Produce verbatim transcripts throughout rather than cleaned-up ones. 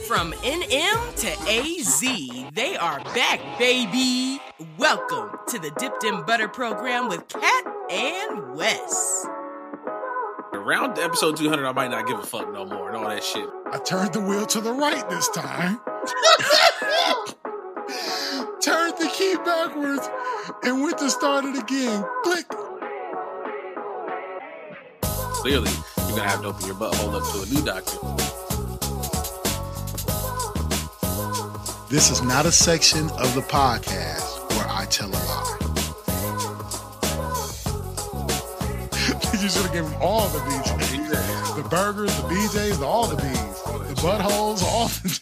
From N M to A Z, they are back, baby. Welcome to the Dipped in Butter program with Kat and Wes. Around episode two hundred, I might not give a fuck no more and all that shit. I turned the wheel to the right this time. Turned the key backwards and went to start it again. Click. Clearly, you're going to have to open your butthole up to a new doctor. This is not a section of the podcast where I tell a lie. You should have given them all the B Js. The burgers, the B Js, the, all the B's. The buttholes, all the...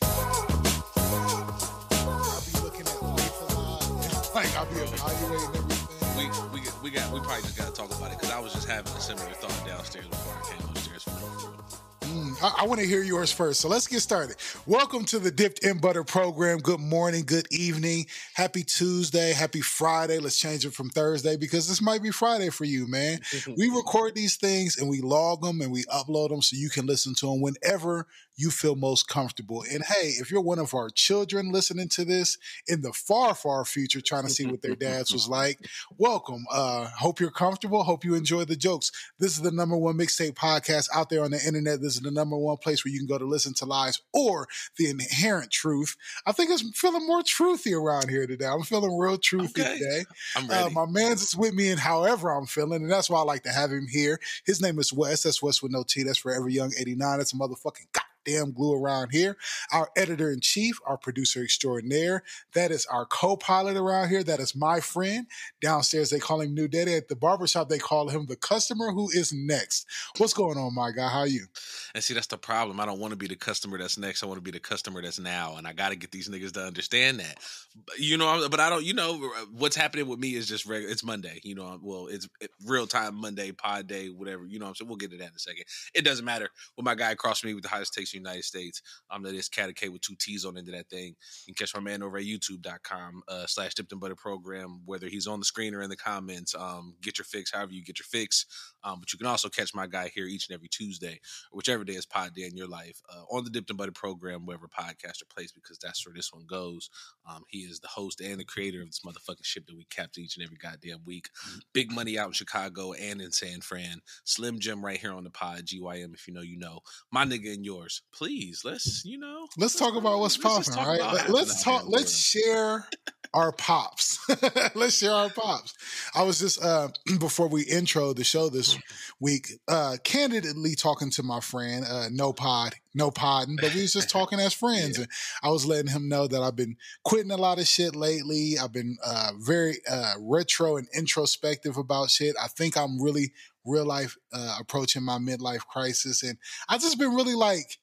I'll be looking at life a lot. Like, I'll be evaluating everything. We, we, we, got, we probably just got to talk about it because I was just having a similar thought downstairs before I came upstairs from the room. Mm, I, I want to hear yours first, so let's get started. Welcome to the Dipped in Butter program. Good morning, good evening, happy Tuesday, happy Friday. Let's change it from Thursday because this might be Friday for you, man. We record these things and we log them and we upload them so you can listen to them whenever you feel most comfortable. And hey, if you're one of our children listening to this in the far, far future, trying to see what their dads was like, welcome. Uh, hope you're comfortable. Hope you enjoy the jokes. This is the number one mixtape podcast out there on the internet. This is the number one place where you can go to listen to lies or the inherent truth. I think it's feeling more truthy around here today. I'm feeling real truthy Okay. today. I'm ready. Uh, my man's is with me and however I'm feeling, and that's why I like to have him here. His name is Wes. That's Wes with no T. That's Forever Young eighty-nine. That's a motherfucking goddamn glue around here. Our editor-in-chief, our producer extraordinaire. That is our co-pilot around here. That is my friend. Downstairs, they call him New Daddy. At the barbershop, they call him the customer who is next. What's going on, my guy? How are you? And see, that's the problem. I don't want to be the customer that's next. I want to be the customer that's now. And I got to get these niggas to understand that. But, you know, but I don't, you know, what's happening with me is just regular. It's Monday. You know, well, it's it, real time Monday, pod day, whatever. You know what I'm saying? We'll get to that in a second. It doesn't matter. When my guy across from me with the highest takes in the United States, um, that is Cat K with two T's on the end of that thing. You can catch my man over at youtube.com uh, slash Dipped in Butter program, whether he's on the screen or in the comments. Um, get your fix, however you get your fix. Um, but you can also catch my guy here each and every Tuesday, or whichever day is pod day in your life, uh, on the Dipped in Butter program, wherever podcast are placed, because that's where this one goes. Um, he is the host and the creator of this motherfucking ship that we capture each and every goddamn week. Big money out in Chicago and in San Fran. Slim Jim right here on the pod, G Y M, if you know, you know. My nigga and yours. Please, let's, you know. Let's talk about what's popping, right? Let, let's talk. Let's share our pops. Let's share our pops. I was just, uh, before we intro the show this week, uh, candidly talking to my friend, uh, no pod, no podding, but we was just talking as friends. Yeah. And I was letting him know that I've been quitting a lot of shit lately. I've been uh, very uh, retro and introspective about shit. I think I'm really real life uh, approaching my midlife crisis. And I just been really like,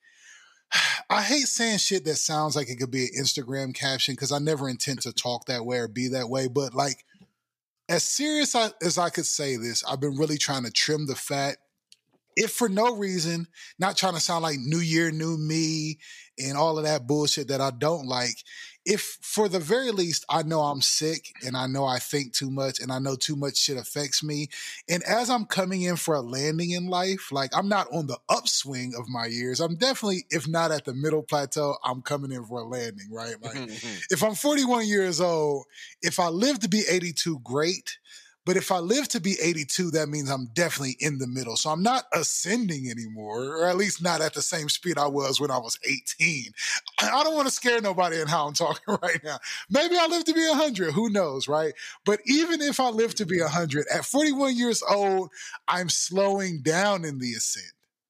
I hate saying shit that sounds like it could be an Instagram caption because I never intend to talk that way or be that way. But like, as serious as I could say this, I've been really trying to trim the fat. If for no reason, not trying to sound like new year, new me and all of that bullshit that I don't like. If for the very least, I know I'm sick and I know I think too much and I know too much shit affects me. And as I'm coming in for a landing in life, like I'm not on the upswing of my years. I'm definitely, if not at the middle plateau, I'm coming in for a landing, right? Like if I'm forty-one years old, if I live to be eighty-two, great. But if I live to be eighty-two, that means I'm definitely in the middle. So I'm not ascending anymore, or at least not at the same speed I was when I was eighteen. I don't want to scare nobody in how I'm talking right now. Maybe I live to be one hundred. Who knows, right? But even if I live to be one hundred, at forty-one years old, I'm slowing down in the ascent.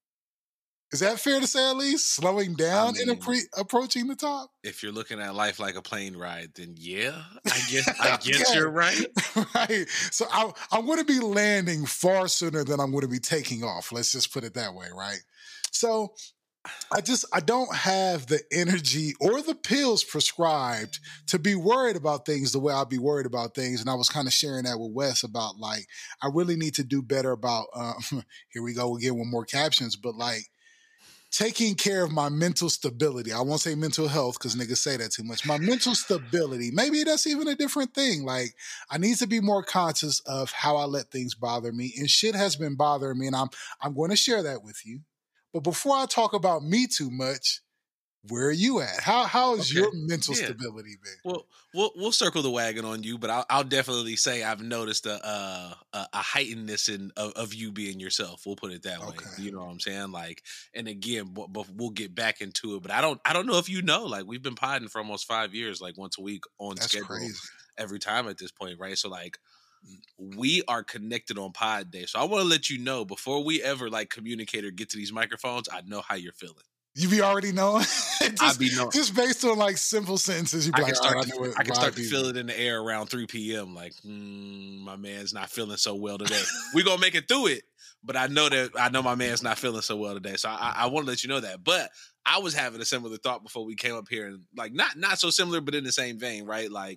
Is that fair to say, at least? Slowing down I mean, and appre- approaching the top? If you're looking at life like a plane ride, then yeah, I guess, I guess yeah. You're right. Right. So I, I'm going to be landing far sooner than I'm going to be taking off. Let's just put it that way, right? So I just, I don't have the energy or the pills prescribed to be worried about things the way I'll be worried about things. And I was kind of sharing that with Wes about like, I really need to do better about, um, here we go again with more captions, but like, taking care of my mental stability. I won't say mental health because niggas say that too much. My mental stability. Maybe that's even a different thing. Like I need to be more conscious of how I let things bother me. And shit has been bothering me and I'm I'm going to share that with you. But before I talk about me too much, where are you at? How how is Okay. your mental Yeah. stability been? Well, we'll we'll circle the wagon on you, but I'll, I'll definitely say I've noticed a a, a a heightenedness in of, of you being yourself. We'll put it that way. Okay. You know what I'm saying? Like, and again, but, but we'll get back into it. But I don't I don't know if you know. Like, we've been podding for almost five years, like once a week on That's schedule crazy. every time at this point, right? So like, we are connected on Pod Day. So I want to let you know before we ever like communicate or get to these microphones, I know how you're feeling. You be already knowing? just, I be knowing. Just based on like simple sentences, you be I like, can start, right, to, I, know what I can start to vibe feel is. it in the air around three p.m. Like, mm, my man's not feeling so well today. We're going to make it through it, but I know that I know my man's not feeling so well today. So I, I want to let you know that. But I was having a similar thought before we came up here, and like not not so similar, but in the same vein, right? Like,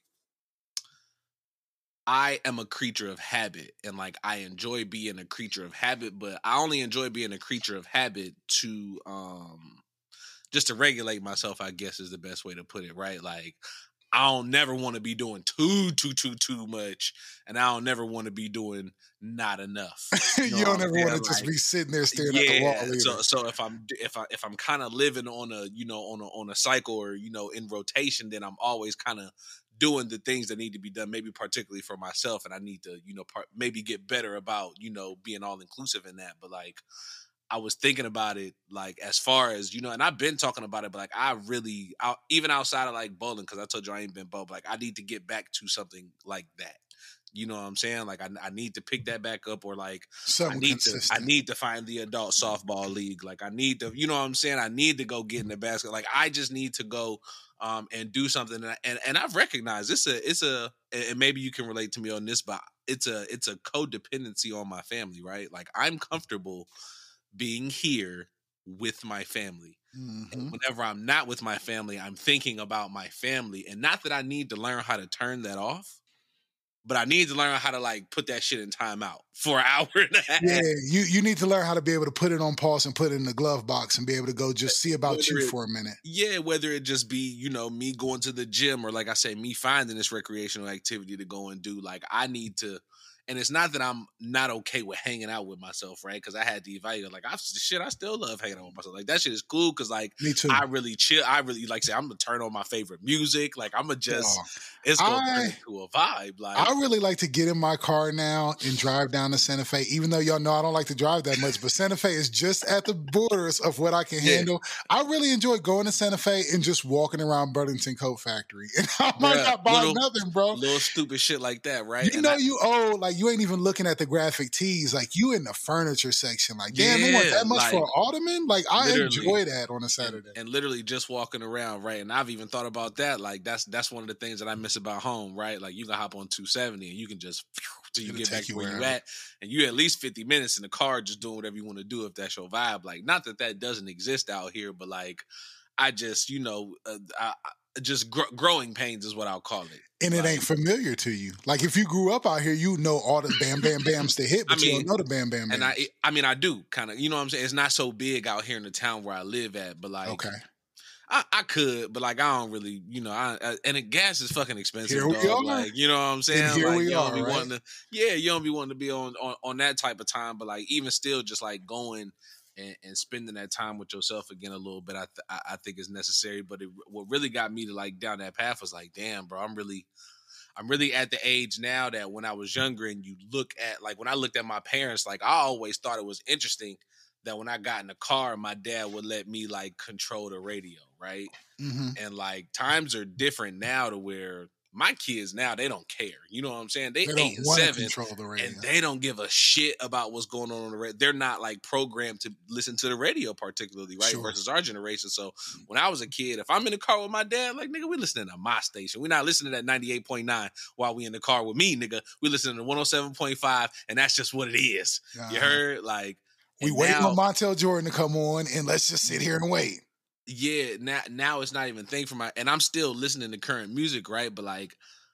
I am a creature of habit, and like I enjoy being a creature of habit, but I only enjoy being a creature of habit to um just to regulate myself, I guess is the best way to put it, right? Like, I don't never want to be doing too, too, too, too much, and I don't never want to be doing not enough. You, know you don't ever want to just like, be sitting there staring yeah, at the wall. Either. So, so if I'm if I if I'm kind of living on a you know on a on a cycle or you know in rotation, then I'm always kind of doing the things that need to be done, maybe particularly for myself, and I need to you know part, maybe get better about you know being all inclusive in that. But like, I was thinking about it, like, as far as, you know, and I've been talking about it, but, like, I really, I, even outside of, like, bowling, because I told you I ain't been bowling, like, I need to get back to something like that. You know what I'm saying? Like, I, I need to pick that back up, or, like, Something I need consistent. to, I need to find the adult softball league. Like, I need to, you know what I'm saying? I need to go get in the basket. Like, I just need to go um, and do something. And, and, and I've recognized it's a, it's a, and maybe you can relate to me on this, but it's a, it's a codependency on my family, right? Like, I'm comfortable being here with my family. Mm-hmm. And whenever I'm not with my family, I'm thinking about my family. And not that I need to learn how to turn that off, but I need to learn how to like put that shit in timeout for an hour and a half. Yeah, you, you need to learn how to be able to put it on pause and put it in the glove box and be able to go just see about whether you it, for a minute. Yeah, whether it just be, you know, me going to the gym or like I say, me finding this recreational activity to go and do. Like, I need to. And it's not that I'm not okay with hanging out with myself, right? Because I had to evaluate, like, I shit, I still love hanging out with myself. Like, that shit is cool because, like, me too. I really chill. I really, like, say, I'm going to turn on my favorite music. Like, I'm going to just, oh, it's going to turn into a vibe. Like, I really like to get in my car now and drive down to Santa Fe, even though y'all know I don't like to drive that much, but Santa Fe is just at the borders of what I can yeah. handle. I really enjoy going to Santa Fe and just walking around Burlington Coat Factory. And I might Bruh, not buy little, nothing, bro. Little stupid shit like that, right? You and know I, you owe, like, you ain't even looking at the graphic tees, like you in the furniture section. Like, damn, yeah, they want that much like, for an ottoman? Like, I enjoy that on a Saturday. And, and literally just walking around, right? And I've even thought about that. Like, that's that's one of the things that I miss about home, right? Like, you can hop on two seventy and you can just till you get back to where you at, and you at least fifty minutes in the car just doing whatever you want to do if that's your vibe. Like, not that that doesn't exist out here, but like, I just, you know, uh, I, just gr- growing pains is what I'll call it. And it like, ain't familiar to you. Like, if you grew up out here, you know all the bam, bam, bams to hit, but I mean, you don't know the bam, bam, bams. And I, I mean, I do kind of, you know what I'm saying? It's not so big out here in the town where I live at, but like, okay. I, I could, but like, I don't really, you know, I, I and the gas is fucking expensive. Here we dog. are. Like, you know what I'm saying? And here like, we you don't are, be right? wanting to, yeah, you don't be wanting to be on, on, on that type of time, but like, even still, just like going and, and spending that time with yourself again a little bit, I th- I think is necessary. But it, what really got me to like down that path was like, damn, bro, I'm really, I'm really at the age now that when I was younger and you look at, like, when I looked at my parents, like, I always thought it was interesting that when I got in the car, my dad would let me like control the radio, right? Mm-hmm. And like, times are different now to where my kids now, they don't care. You know what I'm saying? They, they eight and seven, the and they don't give a shit about what's going on on the radio. They're not like programmed to listen to the radio particularly, right? Sure. Versus our generation. So when I was a kid, if I'm in the car with my dad, like, nigga, we listening to my station. We're not listening to that ninety-eight point nine while we in the car with me, nigga. We listening to one oh seven point five, and that's just what it is. Uh-huh. You heard? Like, we waiting on Montel Jordan to come on, and let's just sit here and wait. Yeah, now now it's not even a thing for my, and I'm still listening to current music, right? But like,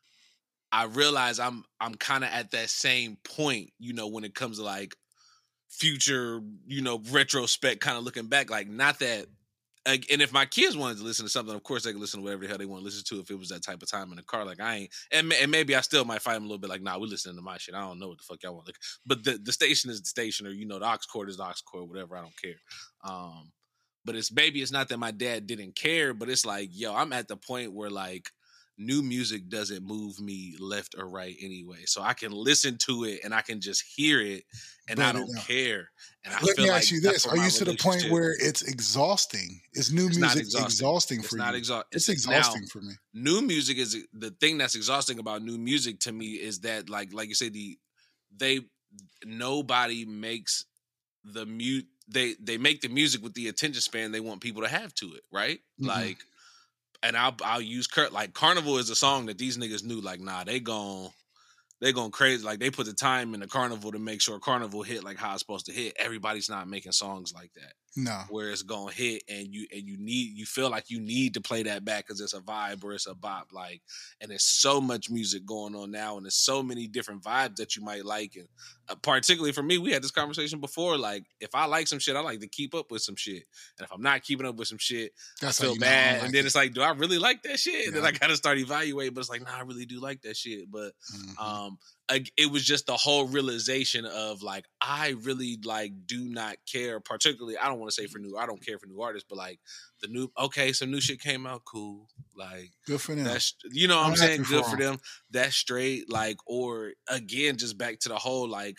I realize I'm I'm kind of at that same point, you know, when it comes to like future, you know, retrospect, kind of looking back. Like, not that, like, and if my kids wanted to listen to something, of course they can listen to whatever the hell they want to listen to. If it was that type of time in the car, like, I ain't, and, and maybe I still might fight them a little bit. Like, nah, we listening to my shit. I don't know what the fuck y'all want. Like, but the the station is the station, or you know, the aux cord is the aux cord, whatever. I don't care. Um. but it's maybe it's not that my dad didn't care, but it's like, yo, I'm at the point where like new music doesn't move me left or right anyway. So I can listen to it and I can just hear it and but I don't care. And I Let feel me like ask you this. Are you to the point where it's exhausting? Is new it's music exhausting. exhausting for it's you? Not exa- it's, it's exhausting now, for me. New music is the thing that's exhausting about new music to me is that like like you say, the they nobody makes the mute they they make the music with the attention span they want people to have to it, right? Mm-hmm. Like, and I'll I'll use Kurt like Carnival is a song that these niggas knew like, nah, they gon' they going crazy. Like they put the time in the Carnival to make sure Carnival hit like how it's supposed to hit. Everybody's not making songs like that. No, where it's gonna hit and you and you need you feel like you need to play that back because it's a vibe or it's a bop. Like, and there's so much music going on now, and there's so many different vibes that you might like. And uh, particularly for me, we had this conversation before. Like, if I like some shit, I like to keep up with some shit, and if I'm not keeping up with some shit, That's I feel bad. Like and then it. It's like, do I really like that shit? Yeah. And then I gotta start evaluating. But it's like, nah, I really do like that shit. But mm-hmm. um. It was just the whole realization of like, I really like do not care, particularly, I don't want to say for new, I don't care for new artists, but like the new, okay, some new shit came out, cool. Like, good for them. That's, you know what I'm, I'm saying? Good for them. That's straight. Like, or again, just back to the whole, like,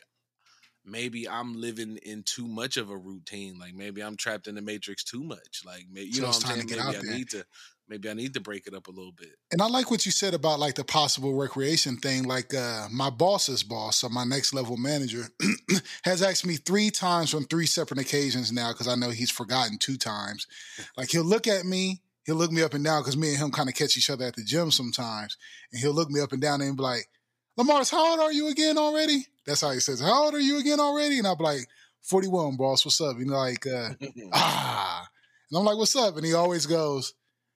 maybe I'm living in too much of a routine. Like maybe I'm trapped in the matrix too much. Like, maybe, you so know what I'm saying? Maybe I there. need to. Maybe I need to break it up a little bit. And I like what you said about like the possible recreation thing. Like uh, my boss's boss, so my next level manager, has asked me three times on three separate occasions now because I know he's forgotten two times. Like he'll look at me, he'll look me up and down because me and him kind of catch each other at the gym sometimes. And he'll look me up and down and be like, Lamars, how old are you again already? That's how he says, how old are you again already? And I'll be like, forty-one, boss, what's up? And like, uh, ah. And I'm like, what's up? And he always goes,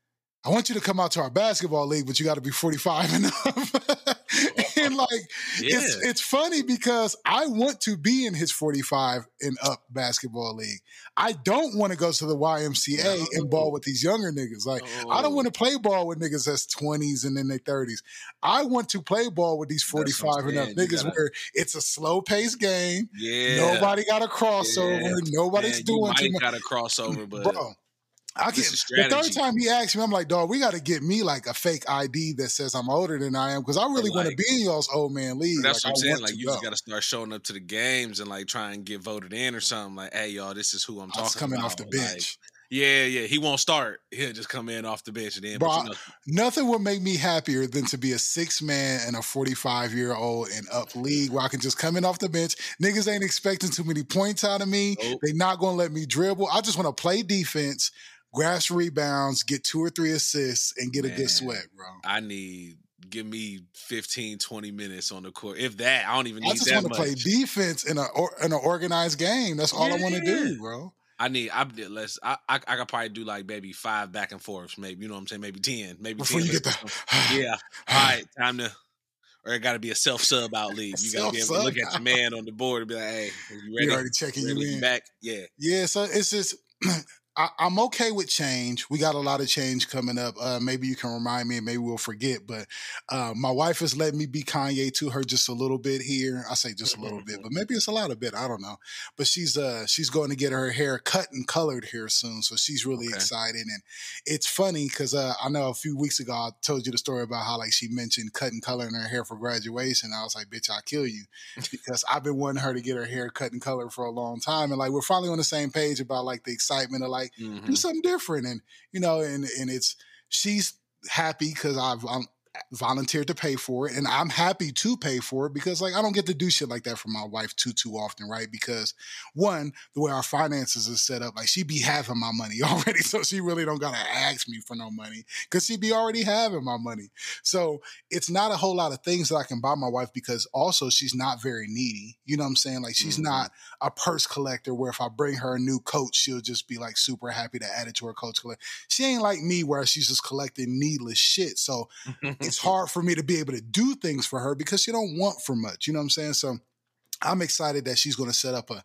I want you to come out to our basketball league, but you got to be forty-five and up. And like, yeah. it's it's funny because I want to be in his forty-five and up basketball league. I don't want to go to the Y M C A no. and ball with these younger niggas. Like, oh. I don't want to play ball with niggas that's twenties and in their thirties. I want to play ball with these forty-five and up niggas gotta... where it's a slow paced game. Yeah, nobody got a crossover. Yeah. Nobody's Man, doing you too much. Got a crossover, but. Bro, I can, the third time he asked me, I'm like, dog, we got to get me like a fake I D that says I'm older than I am because I really like, want to be in y'all's old man league. That's like, what I'm saying. Like, you go. just got to start showing up to the games and like try and get voted in or something. Like, hey, y'all, this is who I'm talking about. coming off the bench. Like, yeah, yeah. He won't start. He'll just come in off the bench. And then, Bro, but you know. Nothing would make me happier than to be a six man and a forty-five year old and up league where I can just come in off the bench. Niggas ain't expecting too many points out of me. Nope. They not going to let me dribble. I just want to play defense, grab rebounds, get two or three assists, and get Man, a good sweat, bro. I need, give me fifteen, twenty minutes on the court. If that, I don't even need that much. I just want to play defense in, a, in an organized game. That's all yeah. I want to do, bro. I need, I did less. I, I I could probably do like maybe five back and forths, maybe, you know what I'm saying? Maybe ten, maybe Before ten. you get the, yeah. All right, time to, or it got to be a self-sub out league. You got to be able to look at your man on the board and be like, hey, are you ready? You already checking ready you in. Back? Yeah. Yeah, so it's just, I, I'm okay with change. We got a lot of change coming up. Uh, maybe you can remind me and maybe we'll forget. But uh, my wife has let me be Kanye to her just a little bit here. I say just a little bit, but maybe it's a lot of bit. I don't know. But she's uh, she's going to get her hair cut and colored here soon. So she's really okay. excited. And it's funny because uh, I know a few weeks ago I told you the story about how like she mentioned cutting coloring her hair for graduation. I was like, bitch, I'll kill you. Because I've been wanting her to get her hair cut and colored for a long time. And like we're finally on the same page about like the excitement of like, Like, mm-hmm. do something different. And, you know, and, and it's, she's happy because I've I'm volunteered to pay for it. And I'm happy to pay for it because like, I don't get to do shit like that for my wife too, too often. Right. Because one, the way our finances are set up, like she be having my money already. So she really don't got to ask me for no money because she be already having my money. So it's not a whole lot of things that I can buy my wife because also she's not very needy. You know what I'm saying? Like she's mm-hmm. not a purse collector where if I bring her a new coat, she'll just be like super happy to add it to her coach collection. She ain't like me where she's just collecting needless shit. So it's hard for me to be able to do things for her because she don't want for much. You know what I'm saying? So I'm excited that she's going to set up a,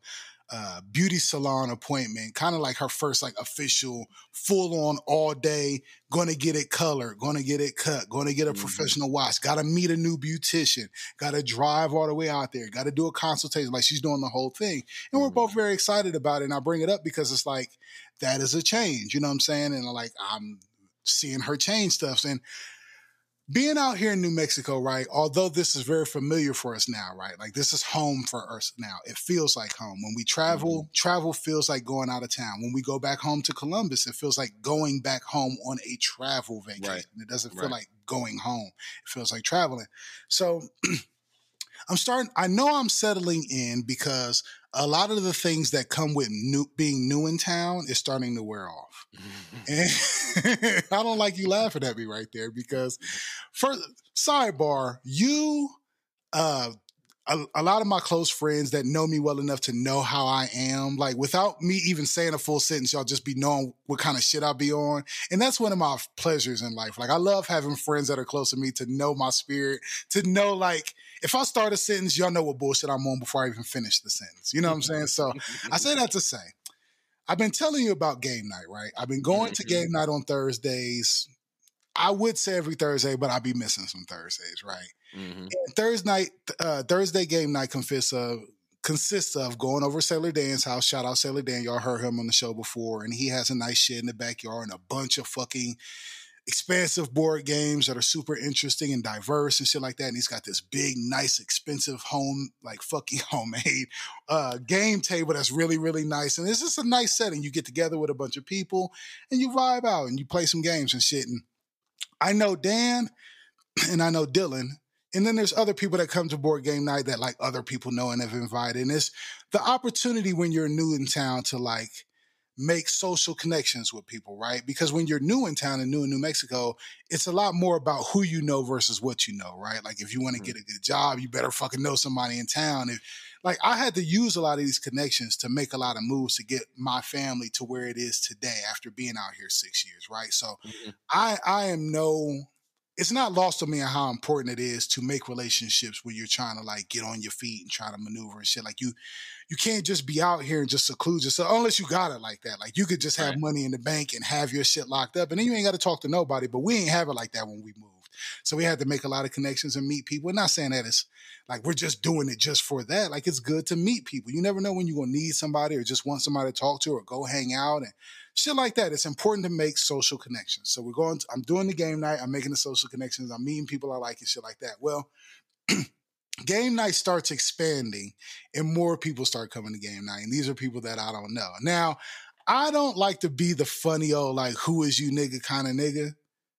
uh, beauty salon appointment, kind of like her first like official full on all day, going to get it colored, going to get it cut, going to get a mm-hmm. professional wash, got to meet a new beautician, got to drive all the way out there, got to do a consultation. Like she's doing the whole thing. And we're both very excited about it. And I bring it up because it's like, that is a change, you know what I'm saying? And like, I'm seeing her change stuff. And being out here in New Mexico, right, although this is very familiar for us now, right, like this is home for us now. It feels like home. When we travel, mm-hmm. travel feels like going out of town. When we go back home to Columbus, it feels like going back home on a travel vacation. Right. It doesn't feel right. like going home. It feels like traveling. So I'm starting, I know I'm settling in because a lot of the things that come with new, being new in town is starting to wear off. And I don't like you laughing at me right there because, first, sidebar, you, uh, a, a lot of my close friends that know me well enough to know how I am, like without me even saying a full sentence, y'all just be knowing what kind of shit I'll be on. And that's one of my pleasures in life. Like I love having friends that are close to me to know my spirit, to know like, if I start a sentence, y'all know what bullshit I'm on before I even finish the sentence. You know what I'm saying? So I say that to say, I've been telling you about game night, right? I've been going to game night on Thursdays. I would say every Thursday, but I'll be missing some Thursdays, right? Mm-hmm. Thursday night, uh, Thursday game night consists of consists of going over Sailor Dan's house. Shout out Sailor Dan. Y'all heard him on the show before. And he has a nice shed in the backyard and a bunch of fucking expansive board games that are super interesting and diverse and shit like that. And he's got this big, nice, expensive home, like fucking homemade uh, game table that's really, really nice. And it's just a nice setting. You get together with a bunch of people and you vibe out and you play some games and shit. And I know Dan and I know Dylan. And then there's other people that come to board game night that like other people know and have invited. And it's the opportunity when you're new in town to like make social connections with people, right? Because when you're new in town and new in New Mexico, it's a lot more about who you know versus what you know, right? Like if you want to mm-hmm. get a good job, you better fucking know somebody in town. If, like I had to use a lot of these connections to make a lot of moves to get my family to where it is today after being out here six years, right? So mm-hmm. I I am no... It's not lost on me how important it is to make relationships when you're trying to like get on your feet and try to maneuver and shit. Like you, you can't just be out here and just seclude yourself unless you got it like that. Like you could just have right. money in the bank and have your shit locked up and then you ain't got to talk to nobody, but we ain't have it like that when we moved. So we had to make a lot of connections and meet people. We're not saying that it's like we're just doing it just for that. Like it's good to meet people. You never know when you're going to need somebody or just want somebody to talk to or go hang out and shit like that. It's important to make social connections. So we're going to, I'm doing the game night. I'm making the social connections. I'm meeting people I like and shit like that. Well, game night starts expanding and more people start coming to game night. And these are people that I don't know. Now, I don't like to be the funny old, like, who is you nigga kind of nigga.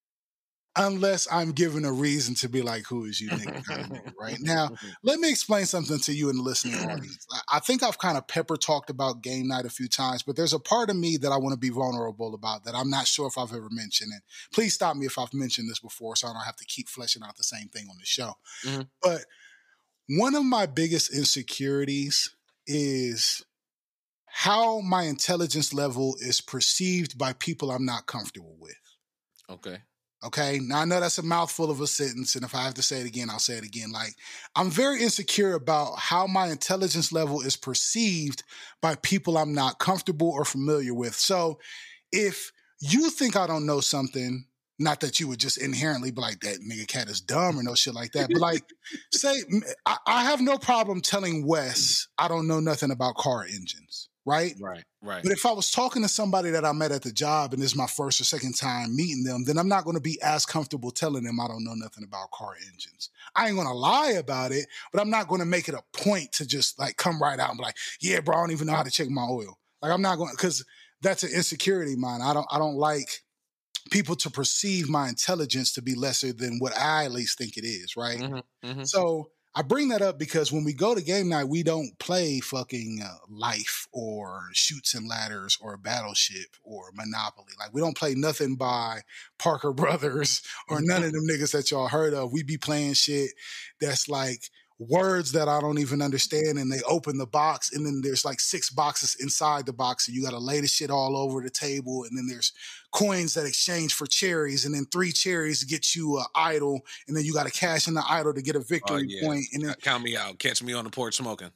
Unless I'm given a reason to be like, who is you nigga kind of nigga, right? Now, let me explain something to you in the listening audience. I think I've kind of pepper talked about game night a few times, but there's a part of me that I want to be vulnerable about that I'm not sure if I've ever mentioned. And please stop me if I've mentioned this before so I don't have to keep fleshing out the same thing on the show. Mm-hmm. But one of my biggest insecurities is how my intelligence level is perceived by people I'm not comfortable with. Okay. Okay. Now I know that's a mouthful of a sentence. And if I have to say it again, I'll say it again. Like I'm very insecure about how my intelligence level is perceived by people I'm not comfortable or familiar with. So if you think I don't know something, not that you would just inherently be like that nigga cat is dumb or no shit like that. But like say, I, I have no problem telling Wes I don't know nothing about car engines. Right? Right, right. But if I was talking to somebody that I met at the job and this is my first or second time meeting them, then I'm not going to be as comfortable telling them I don't know nothing about car engines. I ain't going to lie about it, but I'm not going to make it a point to just like come right out and be like, yeah, bro, I don't even know how to check my oil. Like I'm not going to, because that's an insecurity of mine. I don't, I don't like people to perceive my intelligence to be lesser than what I at least think it is, right? Mm-hmm, mm-hmm. So I bring that up because when we go to game night, we don't play fucking uh, Life or Chutes and Ladders or Battleship or Monopoly. Like we don't play nothing by Parker Brothers or none of them niggas that y'all heard of. We be playing shit that's like words that I don't even understand, and they open the box and then there's like six boxes inside the box and you got to lay the shit all over the table, and then there's coins that exchange for cherries, and then three cherries to get you an idol, and then you got to cash in the idol to get a victory oh, yeah. point. And then count me out, catch me on the porch smoking.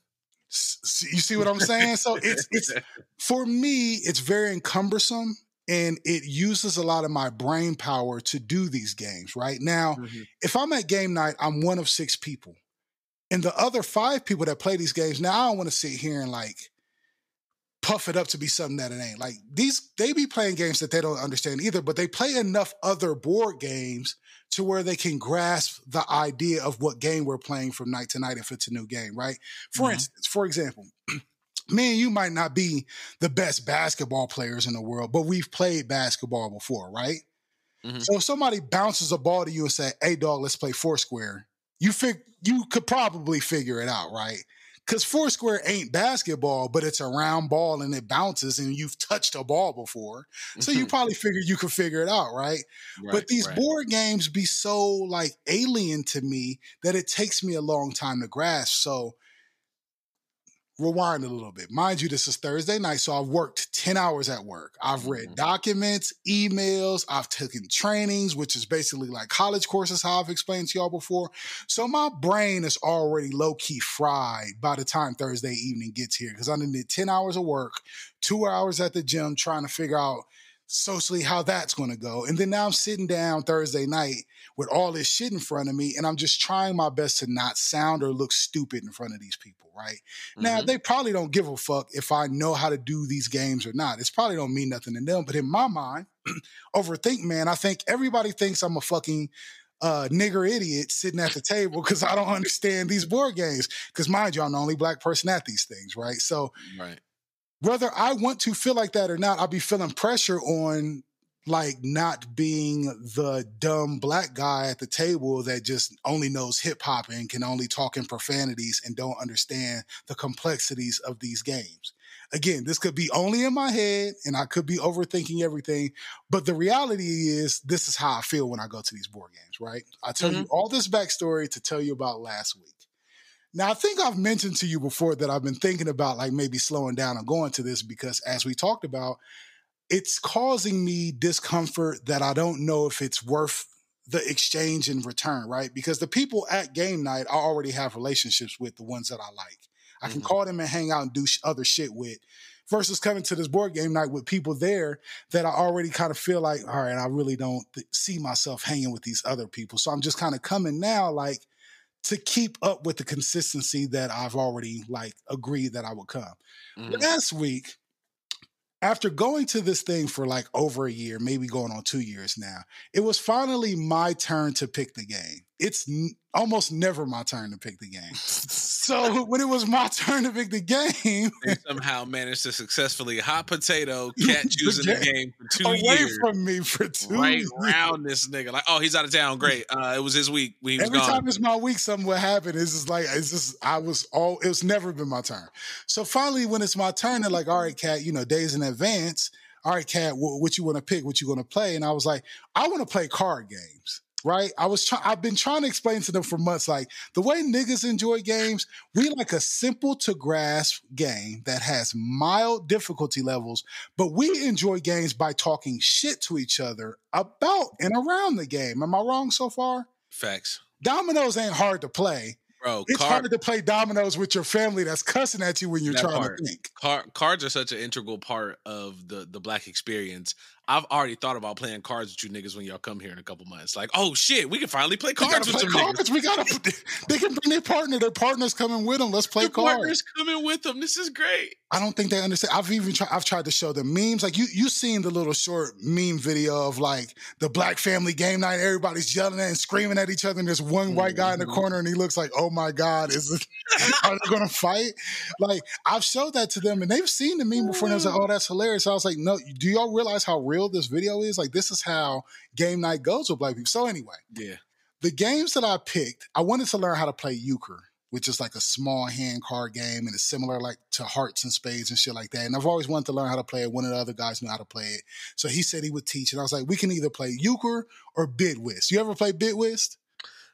You see what I'm saying? So it's it's for me, it's very encumbersome. And it uses a lot of my brain power to do these games, right? Now, mm-hmm. if I'm at game night, I'm one of six people. And the other five people that play these games, now I don't want to sit here and like puff it up to be something that it ain't. Like these, they be playing games that they don't understand either, but they play enough other board games to where they can grasp the idea of what game we're playing from night to night if it's a new game, right? For mm-hmm. instance, for example, me and you might not be the best basketball players in the world, but we've played basketball before, right? Mm-hmm. So if somebody bounces a ball to you and say, hey, dog, let's play Foursquare, you fig- you could probably figure it out, right? Because Foursquare ain't basketball, but it's a round ball and it bounces and you've touched a ball before. So you probably figure you could figure it out, right? right but these right. board games be so like alien to me that it takes me a long time to grasp. So rewind a little bit. Mind you, this is Thursday night, so I've worked ten hours at work. I've read mm-hmm. documents, emails, I've taken trainings, which is basically like college courses, how I've explained to y'all before. So my brain is already low-key fried by the time Thursday evening gets here because I did ten hours of work, two hours at the gym trying to figure out socially how that's going to go. And then now I'm sitting down Thursday night with all this shit in front of me, and I'm just trying my best to not sound or look stupid in front of these people, right? Mm-hmm. Now, they probably don't give a fuck if I know how to do these games or not. It's probably don't mean nothing to them. But in my mind, overthink, man, I think everybody thinks I'm a fucking uh, nigger idiot sitting at the table because I don't understand these board games. Because mind you, I'm the only black person at these things, right? So right. whether I want to feel like that or not, I'll be feeling pressure on like not being the dumb black guy at the table that just only knows hip hop and can only talk in profanities and don't understand the complexities of these games. Again, this could be only in my head and I could be overthinking everything, but the reality is this is how I feel when I go to these board games, right? I tell mm-hmm. you all this backstory to tell you about last week. Now, I think I've mentioned to you before that I've been thinking about like maybe slowing down and going to this because as we talked about, it's causing me discomfort that I don't know if it's worth the exchange in return, right? Because the people at game night, I already have relationships with the ones that I like. I can mm-hmm. call them and hang out and do sh- other shit with versus coming to this board game night with people there that I already kind of feel like, all right, I really don't th- see myself hanging with these other people. So I'm just kind of coming now like to keep up with the consistency that I've already like agreed that I would come. Mm-hmm. Last week, after going to this thing for like over a year, maybe going on two years now, it was finally my turn to pick the game. It's n- almost never my turn to pick the game. So when it was my turn to pick the game, they somehow managed to successfully hot potato cat choosing the game for two away years. Away from me for two right years. Right around this nigga. Like, oh, he's out of town. Great. Uh, it was his week. He was Every gone. time it's my week, something would happen. It's just like, it's just, I was all, it's never been my turn. So finally, when it's my turn, they're like, all right, Cat, you know, days in advance. All right, Cat, what, what you want to pick? What you want to play? And I was like, I want to play card games. Right? I was trying, I've been trying to explain to them for months, like the way niggas enjoy games, we like a simple to grasp game that has mild difficulty levels, but we enjoy games by talking shit to each other about and around the game. Am I wrong so far? Facts. Dominoes ain't hard to play. Bro, it's card- hard to play dominoes with your family that's cussing at you when you're that trying part. to think. Car- cards are such an integral part of the, the black experience. I've already thought about playing cards with you niggas when y'all come here in a couple months. Like, oh shit, we can finally play cards with play some cards. niggas. We gotta. They can bring their partner. Their partner's coming with them. Let's play Their cards. Partner's coming with them. This is great. I don't think they understand. I've even tried. I've tried to show them memes. Like you, you seen the little short meme video of like the black family game night. Everybody's yelling and screaming at each other, and there's one mm-hmm. white guy in the corner, and he looks like, oh my god, is it? Are they gonna fight? Like I've showed that to them, and they've seen the meme before, and I was like, oh, that's hilarious. I was like, no, do y'all realize how real this video is? Like this is how game night goes with black people. So anyway, yeah, the games that I picked, I wanted to learn how to play euchre, which is like a small hand card game, and it's similar like to hearts and spades and shit like that. And I've always wanted to learn how to play it. One of the other guys knew how to play it, so he said he would teach. And I was like, we can either play euchre or bid whist. You ever play bid whist?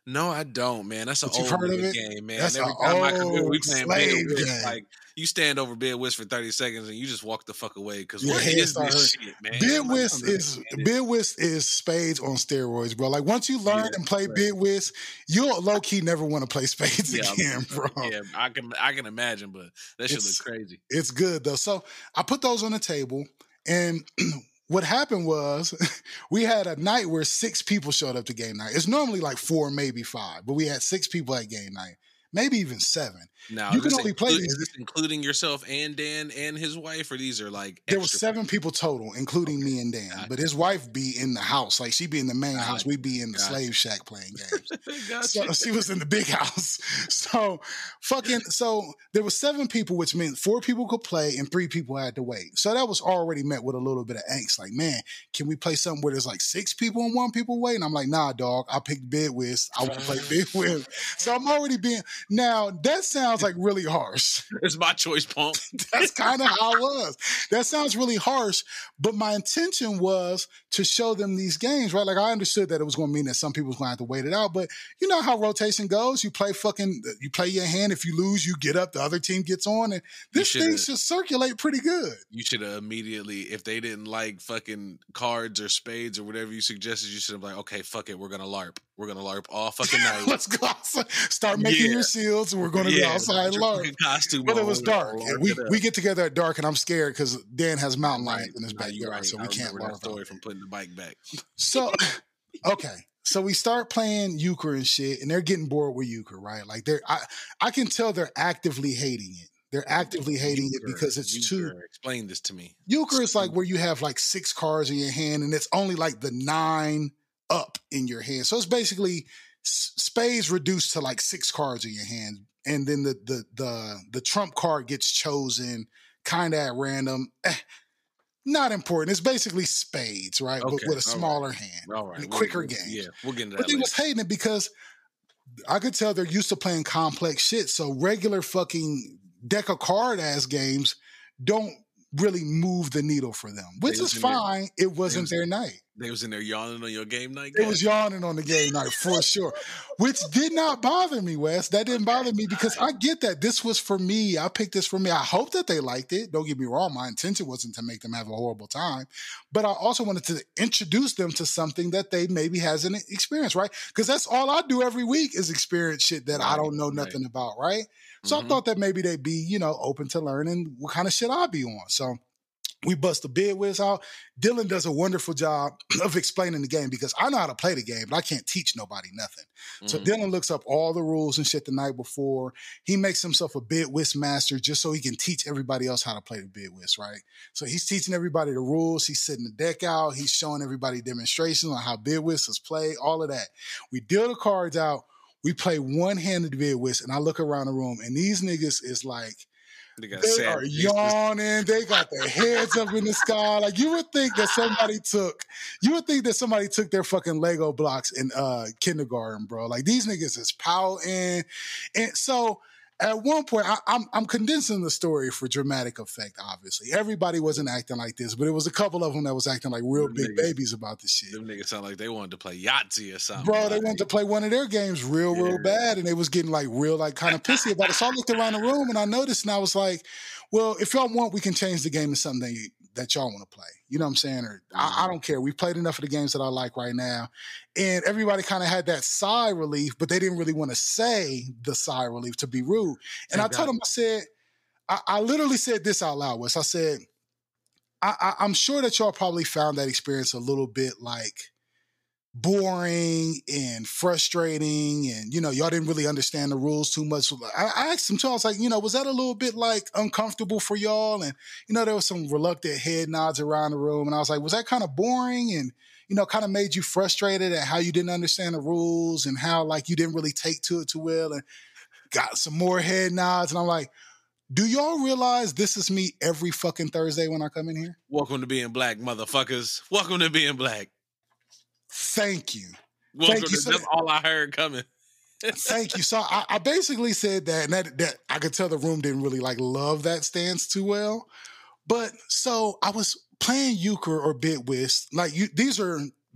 No, I don't, man. That's an But you've old heard of nigga it? game, man. That's Every an time I come here, we old playing bid slave whist. game. Like you stand over bid whist for thirty seconds and you just walk the fuck away. Because Your what head is start this hurting. shit, man? Bid Like, I whist don't is understand it. bid whist is spades on steroids, bro. Like once you learn Yeah, and play right. bid whist, you'll low key never want to play spades Yeah, again, bro. yeah, I can I can imagine, but that shit It's- look crazy. It's good though. So I put those on the table, and what happened was we had a night where six people showed up to game night. It's normally like four, maybe five, but we had six people at game night, maybe even seven. Now, You is can this only play inclu- these- Is this including yourself and Dan and his wife, or these are like There were extra seven people total, including me and Dan. Gotcha. But his wife be in the house, like she be in the main Gotcha. house. We be in the Gotcha. slave shack playing games. Gotcha. So she was in the big house. So fucking so there were seven people, which meant four people could play and three people had to wait. So that was already met with a little bit of angst. Like, man, can we play something where there's like six people and one people wait? And I'm like, nah, dog. I picked bid whist. I want to play bid whist. So I'm already being now. That sounds like really harsh. It's my choice, punk. That's kind of how it was. That sounds really harsh, but my intention was to show them these games, right? Like I understood that it was going to mean that some people was going to have to wait it out, but you know how rotation goes. You play fucking, you play your hand. If you lose, you get up. The other team gets on, and this shoulda- thing should circulate pretty good. You should have immediately, if they didn't like fucking cards or spades or whatever you suggested, you should have like, okay, fuck it, we're gonna LARP. We're gonna LARP all fucking night. Let's go outside. Start making Yeah. your shields, and we're going to Yeah, go outside put your and fucking learn. costume But it on, was we're dark. gonna And LARP we, it up. we get together at dark, and I'm scared because Dan has mountain lions Right. in his Nah, you're backyard, right. so I we can't remember that LARP story out from putting the bike back. So, okay. So we start playing euchre and shit, and they're getting bored with euchre, right? Like they're, I, I can tell they're actively hating it. They're actively hating it Euchre, because it's too. euchre. Explain this to me. Euchre is like where you have like six cards in your hand, and it's only like the nine up in your hand. So it's basically s- spades reduced to like six cards in your hand, and then the the the the trump card gets chosen kind of at random. Eh, not important. It's basically spades, right? But Okay, with a all smaller hand, All right, and we'll- quicker we'll- games. Yeah, we'll get into But that they later. was hating it because I could tell they're used to playing complex shit. So regular fucking deck of card ass games don't really move the needle for them, which They is was in there- fine. It wasn't was- their night. They was in there yawning on your game night. It guy? was yawning on the game night for sure, which did not bother me, Wes. That didn't bother me because I get that this was for me. I picked this for me. I hope that they liked it. Don't get me wrong. My intention wasn't to make them have a horrible time, but I also wanted to introduce them to something that they maybe hasn't experienced, right? Because that's all I do every week is experience shit that I Right, don't know right. nothing about, right? So Mhm. I thought that maybe they'd be, you know, open to learning what kind of shit I'd be on. So we bust the bid whiz out. Dylan does a wonderful job of explaining the game because I know how to play the game, but I can't teach nobody nothing. So Mhm. Dylan looks up all the rules and shit the night before. He makes himself a bid whist master just so he can teach everybody else how to play the bid whist, right? So he's teaching everybody the rules. He's setting the deck out. He's showing everybody demonstrations on how bid whist is played, all of that. We deal the cards out. We play one-handed bid whist, and I look around the room, and these niggas is like, They, got they sad are faces. yawning. They got their heads up in the sky. Like you would think that somebody took, you would think that somebody took their fucking Lego blocks in uh, kindergarten, bro. Like these niggas is pouting, and so at one point, I, I'm I'm condensing the story for dramatic effect. Obviously, everybody wasn't acting like this, but it was a couple of them that was acting like real Them big niggas- babies about this shit. Them niggas sound like they wanted to play Yahtzee or something. Bro, they Like, wanted to play one of their games real, real Yeah. bad, and they was getting like real, like kind of pissy about it. So I looked around the room and I noticed, and I was like, "Well, if y'all want, we can change the game to something that, you, that y'all want to play." You know what I'm saying? Or I, I don't care. We've played enough of the games that I like right now, and everybody kind of had that sigh relief, but they didn't really want to say the sigh relief to be rude. And I told them, I said, I, I literally said this out loud, Wes. I said, I, I, I'm sure that y'all probably found that experience a little bit like boring and frustrating, and you know y'all didn't really understand the rules too much. I, I asked him too. I was like, you know, was that a little bit like uncomfortable for y'all? And you know, there was some reluctant head nods around the room, and I was like, was that kind of boring and you know, kind of made you frustrated at how you didn't understand the rules and how like you didn't really take to it too well? And got some more head nods, and I'm like, do y'all realize this is me every fucking Thursday when I come in here? Welcome to being black, motherfuckers. Welcome to being black. Thank you. Welcome you, to, sir. that's all I heard coming. Thank you. So I, I basically said that, and that, that I could tell the room didn't really like love that stance too well. But so I was playing euchre or bid whist. Like you, these are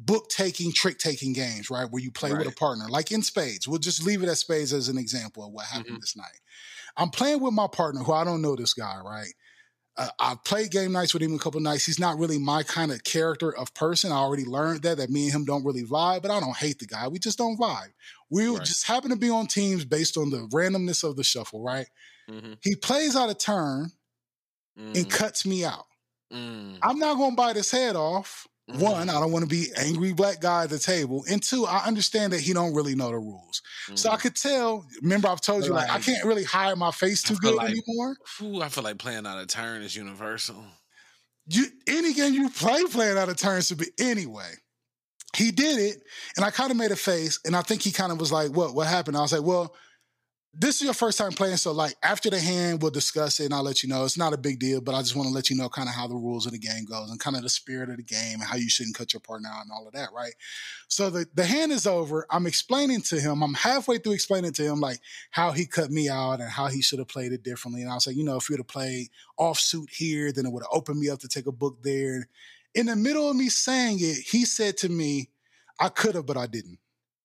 book taking, trick taking games, right? Where you play right. with a partner, like in spades. We'll just leave it at spades as an example of what happened mm-hmm. this night. I'm playing with my partner who I don't know this guy, right? Uh, I've played game nights with him a couple nights. He's not really my kind of character of person. I already learned that, that me and him don't really vibe, but I don't hate the guy. We just don't vibe. We right. just happen to be on teams based on the randomness of the shuffle, right? Mm-hmm. He plays out a turn mm-hmm. and cuts me out. Mm. I'm not going to bite his head off. Mm-hmm. One, I don't want to be angry black guy at the table. And two, I understand that he don't really know the rules. Mm-hmm. So I could tell, remember I've told you, like, like I can't really hide my face too good like, anymore. Ooh, I feel like playing out of turn is universal. You, any game you play, playing out of turn should be anyway. He did it, and I kind of made a face, and I think he kind of was like, what, what happened? I was like, well, this is your first time playing, so like after the hand, we'll discuss it and I'll let you know. It's not a big deal, but I just want to let you know kind of how the rules of the game goes and kind of the spirit of the game and how you shouldn't cut your partner out and all of that, right? So the, the hand is over. I'm explaining to him, I'm halfway through explaining to him like how he cut me out and how he should have played it differently. And I was like, you know, if you would have played offsuit here, then it would have opened me up to take a book there. In the middle of me saying it, he said to me, I could have, but I didn't.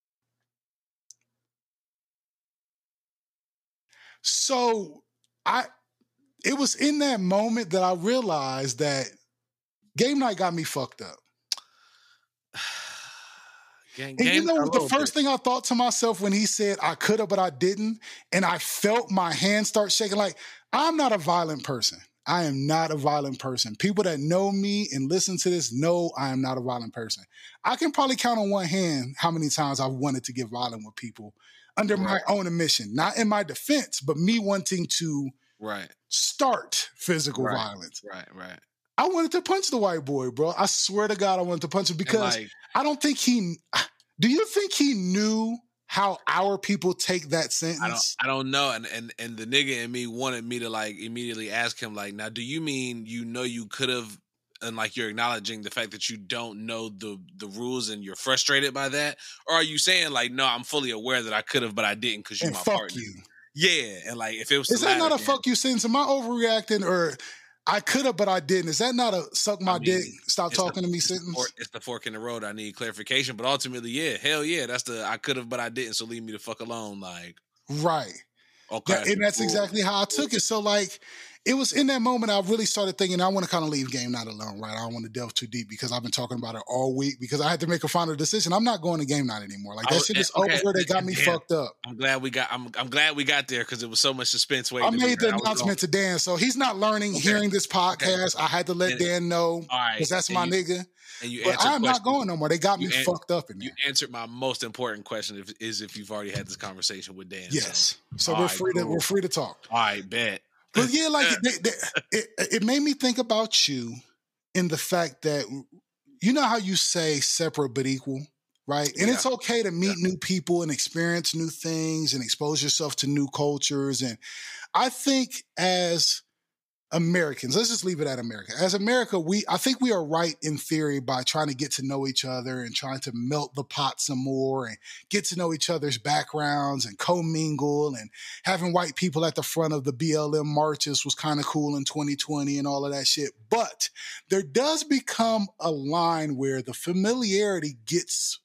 So I, it was in that moment that I realized that game night got me fucked up. Game, and you know the first bit. thing I thought to myself when he said I could have, but I didn't, and I felt my hand start shaking. Like, I'm not a violent person. I am not a violent person. People that know me and listen to this know I am not a violent person. I can probably count on one hand how many times I've wanted to get violent with people under right. my own admission, not in my defense, but me wanting to right. start physical right. violence. Right, right. I wanted to punch the white boy, bro. I swear to God, I wanted to punch him because like, I don't think he, do you think he knew how our people take that sentence? I don't, I don't know. And, and, and the nigga in me wanted me to like immediately ask him like, now, do you mean, you know, you could have, and like you're acknowledging the fact that you don't know the the rules and you're frustrated by that? Or are you saying like, no, I'm fully aware that I could have, but I didn't because you're and my fuck partner? You. Yeah. And like, if it was- Is that not a fuck you sentence? Am I overreacting or I could have, but I didn't? Is that not a suck my I mean, dick, stop talking the, to me it's sentence? The fork, it's the fork in the road. I need clarification. But ultimately, yeah, hell yeah, that's the I could have, but I didn't. So leave me the fuck alone. Like, right. Okay. That, and that's cool. exactly how I took it. So like, it was in that moment I really started thinking, I want to kind of leave game night alone, right? I don't want to delve too deep because I've been talking about it all week because I had to make a final decision. I'm not going to game night anymore. Like that I, shit is okay. over. They got me Dan, fucked up. I'm glad we got. I'm. I'm glad we got there because it was so much suspense waiting. I made the announcement to Dan, so he's not learning okay. hearing this podcast. Okay. I had to let and, Dan know because right. that's and my you, nigga. And you but I'm not going no more. They got me an- fucked up in there. You answered my most important question: if, is if you've already had this conversation with Dan. Yes. So, so we're right, free cool. to we're free to talk. All right, bet. But yeah, like they, they, it, it made me think about you in the fact that you know how you say separate but equal, right? And yeah. it's okay to meet yeah. new people and experience new things and expose yourself to new cultures. And I think as Americans, let's just leave it at America. As America, we I think we are right in theory by trying to get to know each other and trying to melt the pot some more and get to know each other's backgrounds and commingle, and having white people at the front of the B L M marches was kind of cool in twenty twenty and all of that shit. But there does become a line where the familiarity gets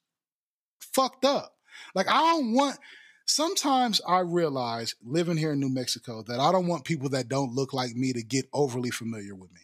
fucked up. Like I don't want... Sometimes I realize, living here in New Mexico, that I don't want people that don't look like me to get overly familiar with me.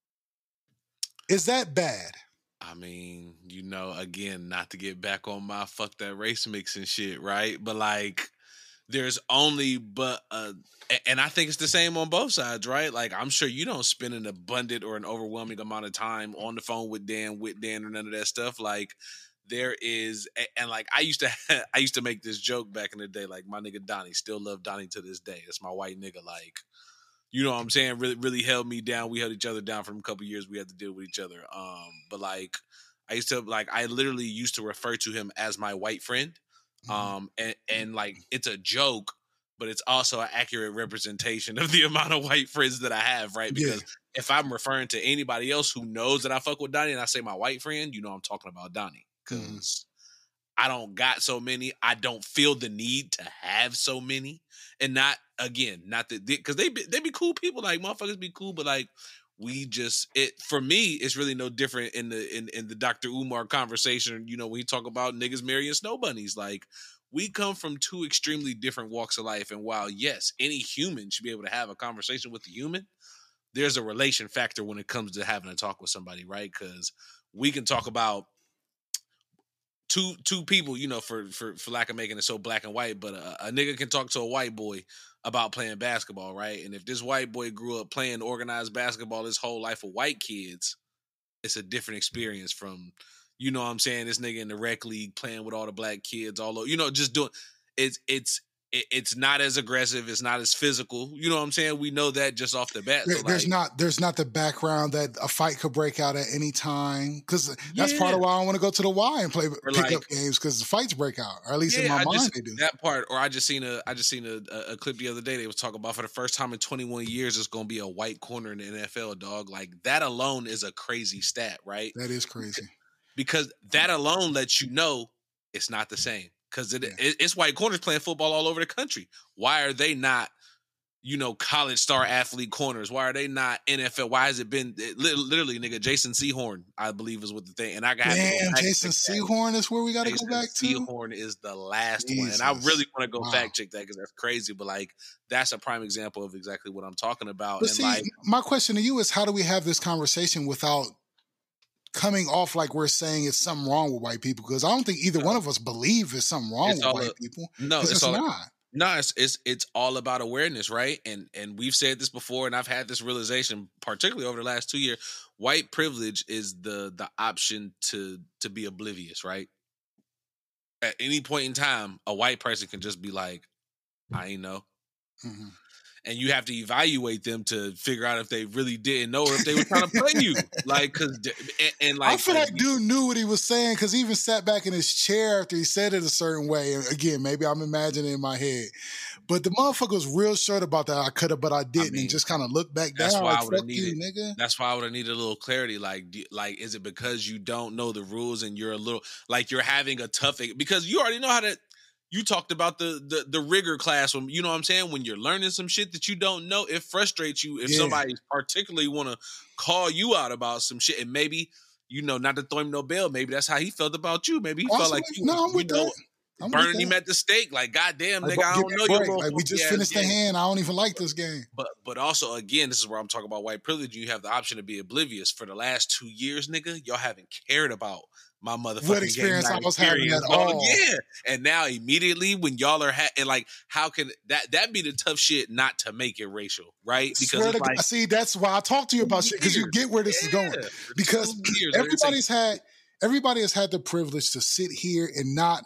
Is that bad? I mean, you know, again, not to get back on my fuck that race mix and shit, right? But like, there's only but uh and I think it's the same on both sides, right? Like, I'm sure you don't spend an abundant or an overwhelming amount of time on the phone with Dan, with Dan, or none of that stuff. Like, there is, and like I used to, I used to make this joke back in the day. Like my nigga Donnie, still love Donnie to this day. That's my white nigga. Like, you know what I'm saying? Really, really held me down. We held each other down for a couple of years. We had to deal with each other. Um, but like, I used to like, I literally used to refer to him as my white friend. Um, and and like it's a joke, but it's also an accurate representation of the amount of white friends that I have, right? Because yeah. if I'm referring to anybody else who knows that I fuck with Donnie and I say my white friend, you know I'm talking about Donnie. Because mm. I don't got so many. I don't feel the need to have so many. And not, again, not that, because they be, they be cool people. Like, motherfuckers be cool, but like, we just it for me. It's really no different in the in in the Doctor Umar conversation. You know, when he talk about niggas marrying snow bunnies, like we come from two extremely different walks of life. And while yes, any human should be able to have a conversation with a human, there's a relation factor when it comes to having a talk with somebody, right? Because we can talk about two two people, you know, for for for lack of making it so black and white, but a, a nigga can talk to a white boy about playing basketball, right? And if this white boy grew up playing organized basketball his whole life with white kids, it's a different experience from, you know what I'm saying, this nigga in the rec league playing with all the black kids all over, you know, just doing it's it's it's not as aggressive, it's not as physical, you know what I'm saying? We know that just off the bat. There, so there's like, not there's not the background that a fight could break out at any time, because that's yeah. part of why I want to go to the Y and play Or pickup like, games, because the fights break out, or at least yeah, in my I mind just, they do. That part, or I just seen a I just seen a, a, a clip the other day. They was talking about for the first time in twenty-one years, it's gonna be a white corner in the N F L, dog. Like that alone is a crazy stat, right? That is crazy. Because that alone lets you know it's not the same. Because it, yeah. it, it's white corners playing football all over the country. Why are they not, you know, college star athlete corners? Why are they not N F L? Why has it been it, literally, nigga? Jason Sehorn, I believe, is what the thing. And I got damn Jason Sehorn is where we got to go back to. Sehorn is the last Jesus. one, and I really want to go wow. fact check that because that's crazy. But like, that's a prime example of exactly what I'm talking about. But and see, like, my question to you is, how do we have this conversation without coming off like we're saying it's something wrong with white people? Because I don't think either no. one of us believe there's something wrong with white a, people. No, it's, it's all, not. No, it's, it's it's all about awareness, right? And and we've said this before, and I've had this realization, particularly over the last two years. White privilege is the the option to to be oblivious, right? At any point in time, a white person can just be like, "I ain't know." Mm-hmm. And you have to evaluate them to figure out if they really didn't know or if they were trying to play you. Like, cause, and, and like, I feel like dude knew what he was saying, because he even sat back in his chair after he said it a certain way. And again, maybe I'm imagining it in my head, but the motherfucker was real short about that. I could have, but I didn't. I mean, and just kind of looked back down. That's why like, I would have needed. You, nigga. That's why I would have needed a little clarity. Like, like, is it because you don't know the rules and you're a little like you're having a tough because you already know how to. You talked about the, the the rigor class when you know what I'm saying, when you're learning some shit that you don't know, it frustrates you if yeah. somebody particularly want to call you out about some shit, and maybe you know not to throw him no bail, maybe that's how he felt about you. Maybe he Awesome. felt like you, no, you know burning him at the stake, like goddamn like, nigga, I don't know you. Like we just finished the hand, I don't even like this game. But but also again, this is where I'm talking about white privilege. You have the option to be oblivious. For the last two years, nigga, y'all haven't cared about my motherfucking what experience I was having at all. Yeah, and now immediately when y'all are ha- and like, how can that that be the tough shit not to make it racial, right? Because it's like, see, that's why I talk to you about shit, because you get where this yeah, is going. Because years, everybody's had everybody has had the privilege to sit here and not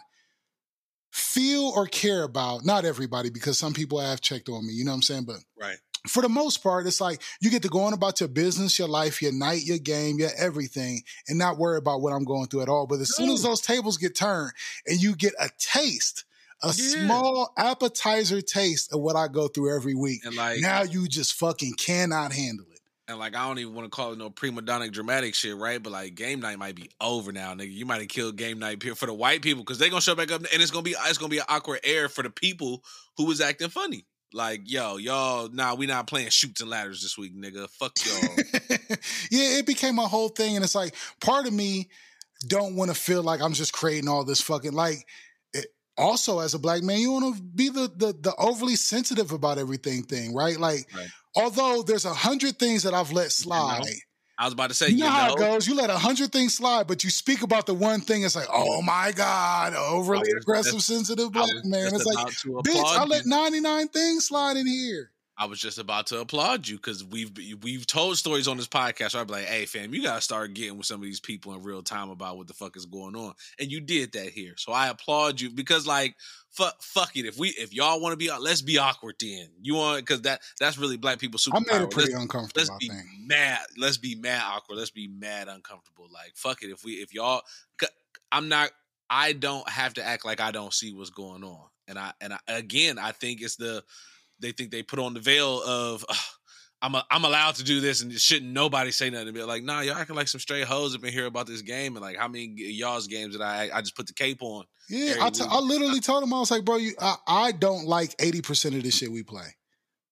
feel or care about. Not everybody, because some people have checked on me. You know what I'm saying? But right. For the most part, it's like you get to go on about your business, your life, your night, your game, your everything, and not worry about what I'm going through at all. But as no. soon as those tables get turned and you get a taste, a yeah. small appetizer taste of what I go through every week, and like, now you just fucking cannot handle it. And like, I don't even want to call it no prima donna dramatic shit, right? But like, game night might be over now, nigga. You might have killed game night for the white people because they're gonna show back up, and it's gonna be it's gonna be an awkward air for the people who was acting funny. Like, yo, y'all, nah, we not playing shoots and ladders this week, nigga. Fuck y'all. Yeah, it became a whole thing. And it's like, part of me don't want to feel like I'm just creating all this fucking, like, it, also as a black man, you want to be the, the the overly sensitive about everything thing, right? Like, right. although there's a hundred things that I've let slide. You know? I was about to say, you know, you know how it goes. You let a hundred things slide, but you speak about the one thing. It's like, oh my God, overly aggressive, just, sensitive black man. It's like, bitch, I let ninety-nine things slide in here. I was just about to applaud you because we've we've told stories on this podcast. Where I'd be like, hey, fam, you gotta start getting with some of these people in real time about what the fuck is going on, and you did that here. So I applaud you because, like, fuck, fuck it. If we if y'all want to be, let's be awkward then. You want because that that's really black people superpower. I made it pretty let's, uncomfortable. Let's be mad. Let's be mad awkward. Let's be mad uncomfortable. Like, fuck it. If we if y'all, I'm not. I don't have to act like I don't see what's going on. And I and I, again, I think it's the. They think they put on the veil of uh, I'm a, I'm allowed to do this and shouldn't nobody say nothing. Be like, nah, y'all acting like some straight hoes have been here about this game, and like how many y'all's games did I I just put the cape on? Yeah, I, t- I literally told him, I was like, bro, you, I, I don't like eighty percent of this shit we play.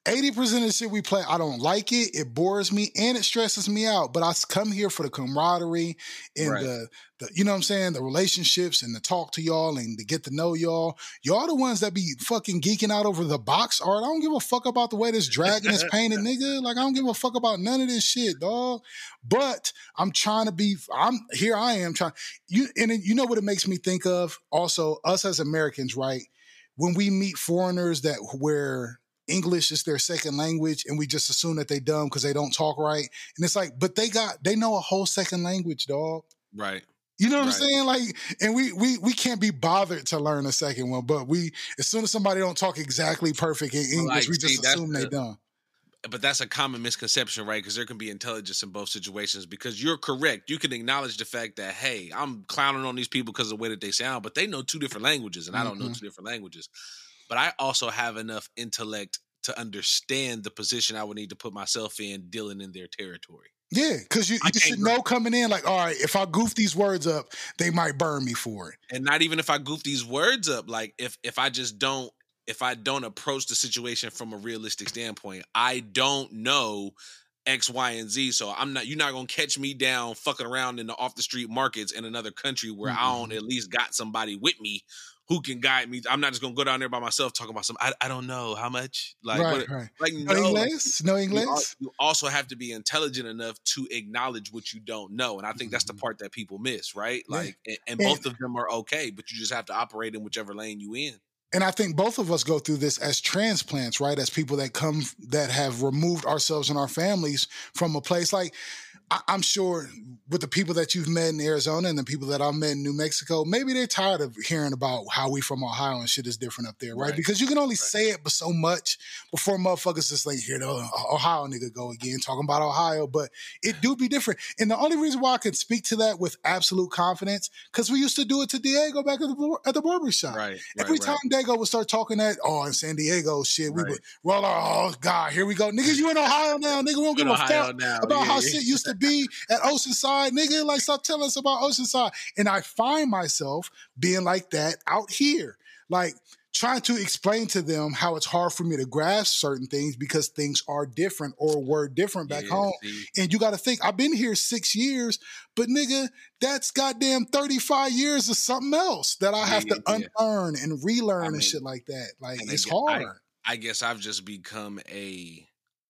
eighty percent of the shit we play, I don't like it. It bores me and it stresses me out. But I come here for the camaraderie and right. the, the, you know what I'm saying, the relationships and to talk to y'all and to get to know y'all. Y'all the ones that be fucking geeking out over the box art. I don't give a fuck about the way this dragon is painted, nigga. Like, I don't give a fuck about none of this shit, dog. But I'm trying to be, I'm here I am trying. You, and it, you know what it makes me think of? Also, us as Americans, right? When we meet foreigners that where English is their second language and we just assume that they dumb because they don't talk right. And it's like, but they got, they know a whole second language, dog. Right. You know what right. I'm saying? Like, and we we we can't be bothered to learn a second one, but we, as soon as somebody don't talk exactly perfect in English, like, we just see, assume they the, dumb. But that's a common misconception, right? Because there can be intelligence in both situations because you're correct. You can acknowledge the fact that, hey, I'm clowning on these people because of the way that they sound, but they know two different languages and mm-hmm. I don't know two different languages. But I also have enough intellect to understand the position I would need to put myself in dealing in their territory. Yeah, because you, you should know coming in, like, all right, if I goof these words up, they might burn me for it. And not even if I goof these words up, like if if I just don't, if I don't approach the situation from a realistic standpoint, I don't know X, Y, and Z. So I'm not, you're not going to catch me down fucking around in the off the street markets in another country where mm-hmm. I don't at least got somebody with me who can guide me. I'm not just going to go down there by myself talking about some, I, I don't know how much. Like, right, but, right. like no, no English? No English? You, you also have to be intelligent enough to acknowledge what you don't know. And I think mm-hmm. that's the part that people miss, right? Yeah. Like, and, and both and, of them are okay, but you just have to operate in whichever lane you in. And I think both of us go through this as transplants, right? As people that come, that have removed ourselves and our families from a place. Like, I, I'm sure with the people that you've met in Arizona and the people that I've met in New Mexico, maybe they're tired of hearing about how we from Ohio and shit is different up there, right? right. Because you can only right. say it but so much before motherfuckers just like, here the Ohio nigga go again, talking about Ohio. But it do be different. And the only reason why I can speak to that with absolute confidence, because we used to do it to Diego back at the, at the barber shop. Right. Every right, time right. Diego would start talking that, oh, in San Diego shit, we right. would roll our, oh, God, here we go. Niggas, you in Ohio now. Nigga, we don't give a fuck now. about yeah, how yeah. shit used to be at Oceanside. Nigga, like, stop telling us about Oceanside. And I find myself being like that out here. Like, trying to explain to them how it's hard for me to grasp certain things because things are different or were different back yeah, home. See. And you got to think, I've been here six years, but nigga, that's goddamn thirty-five years of something else that I have yeah, to yeah. unlearn and relearn I mean, and shit like that. Like, it's I, hard. I, I guess I've just become a...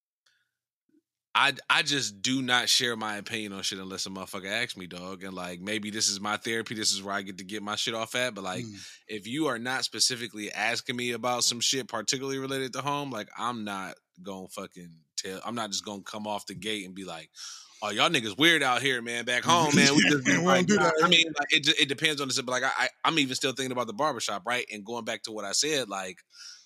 I, I just do not share my opinion on shit unless a motherfucker asks me, dog. And like, maybe this is my therapy. This is where I get to get my shit off at. But like, mm. if you are not specifically asking me about some shit particularly related to home, like, I'm not gonna fucking tell. I'm not just gonna come off the gate and be like, oh, y'all niggas weird out here, man. Back home, man. We just we like, do that. I mean, like, it just, it depends on this. But like, I, I I'm even still thinking about the barbershop, right? And going back to what I said, like,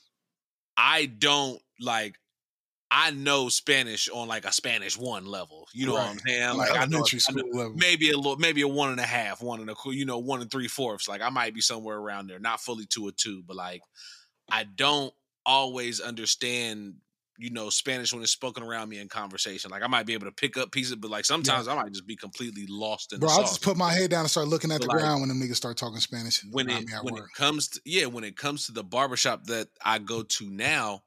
I don't like. I know Spanish on like a Spanish one level. You know right. what I'm saying? Like, like I know, I know level. maybe a little, maybe a one and a half, one and a, you know, one and three fourths. Like, I might be somewhere around there, not fully to a two, but like, I don't always understand, you know, Spanish when it's spoken around me in conversation. Like, I might be able to pick up pieces, but like sometimes yeah. I might just be completely lost in Bro, the I'll sauce. just put my head down and start looking at but the like, ground when them niggas start talking Spanish. When it when work. it comes to yeah, when it comes to the barbershop that I go to now.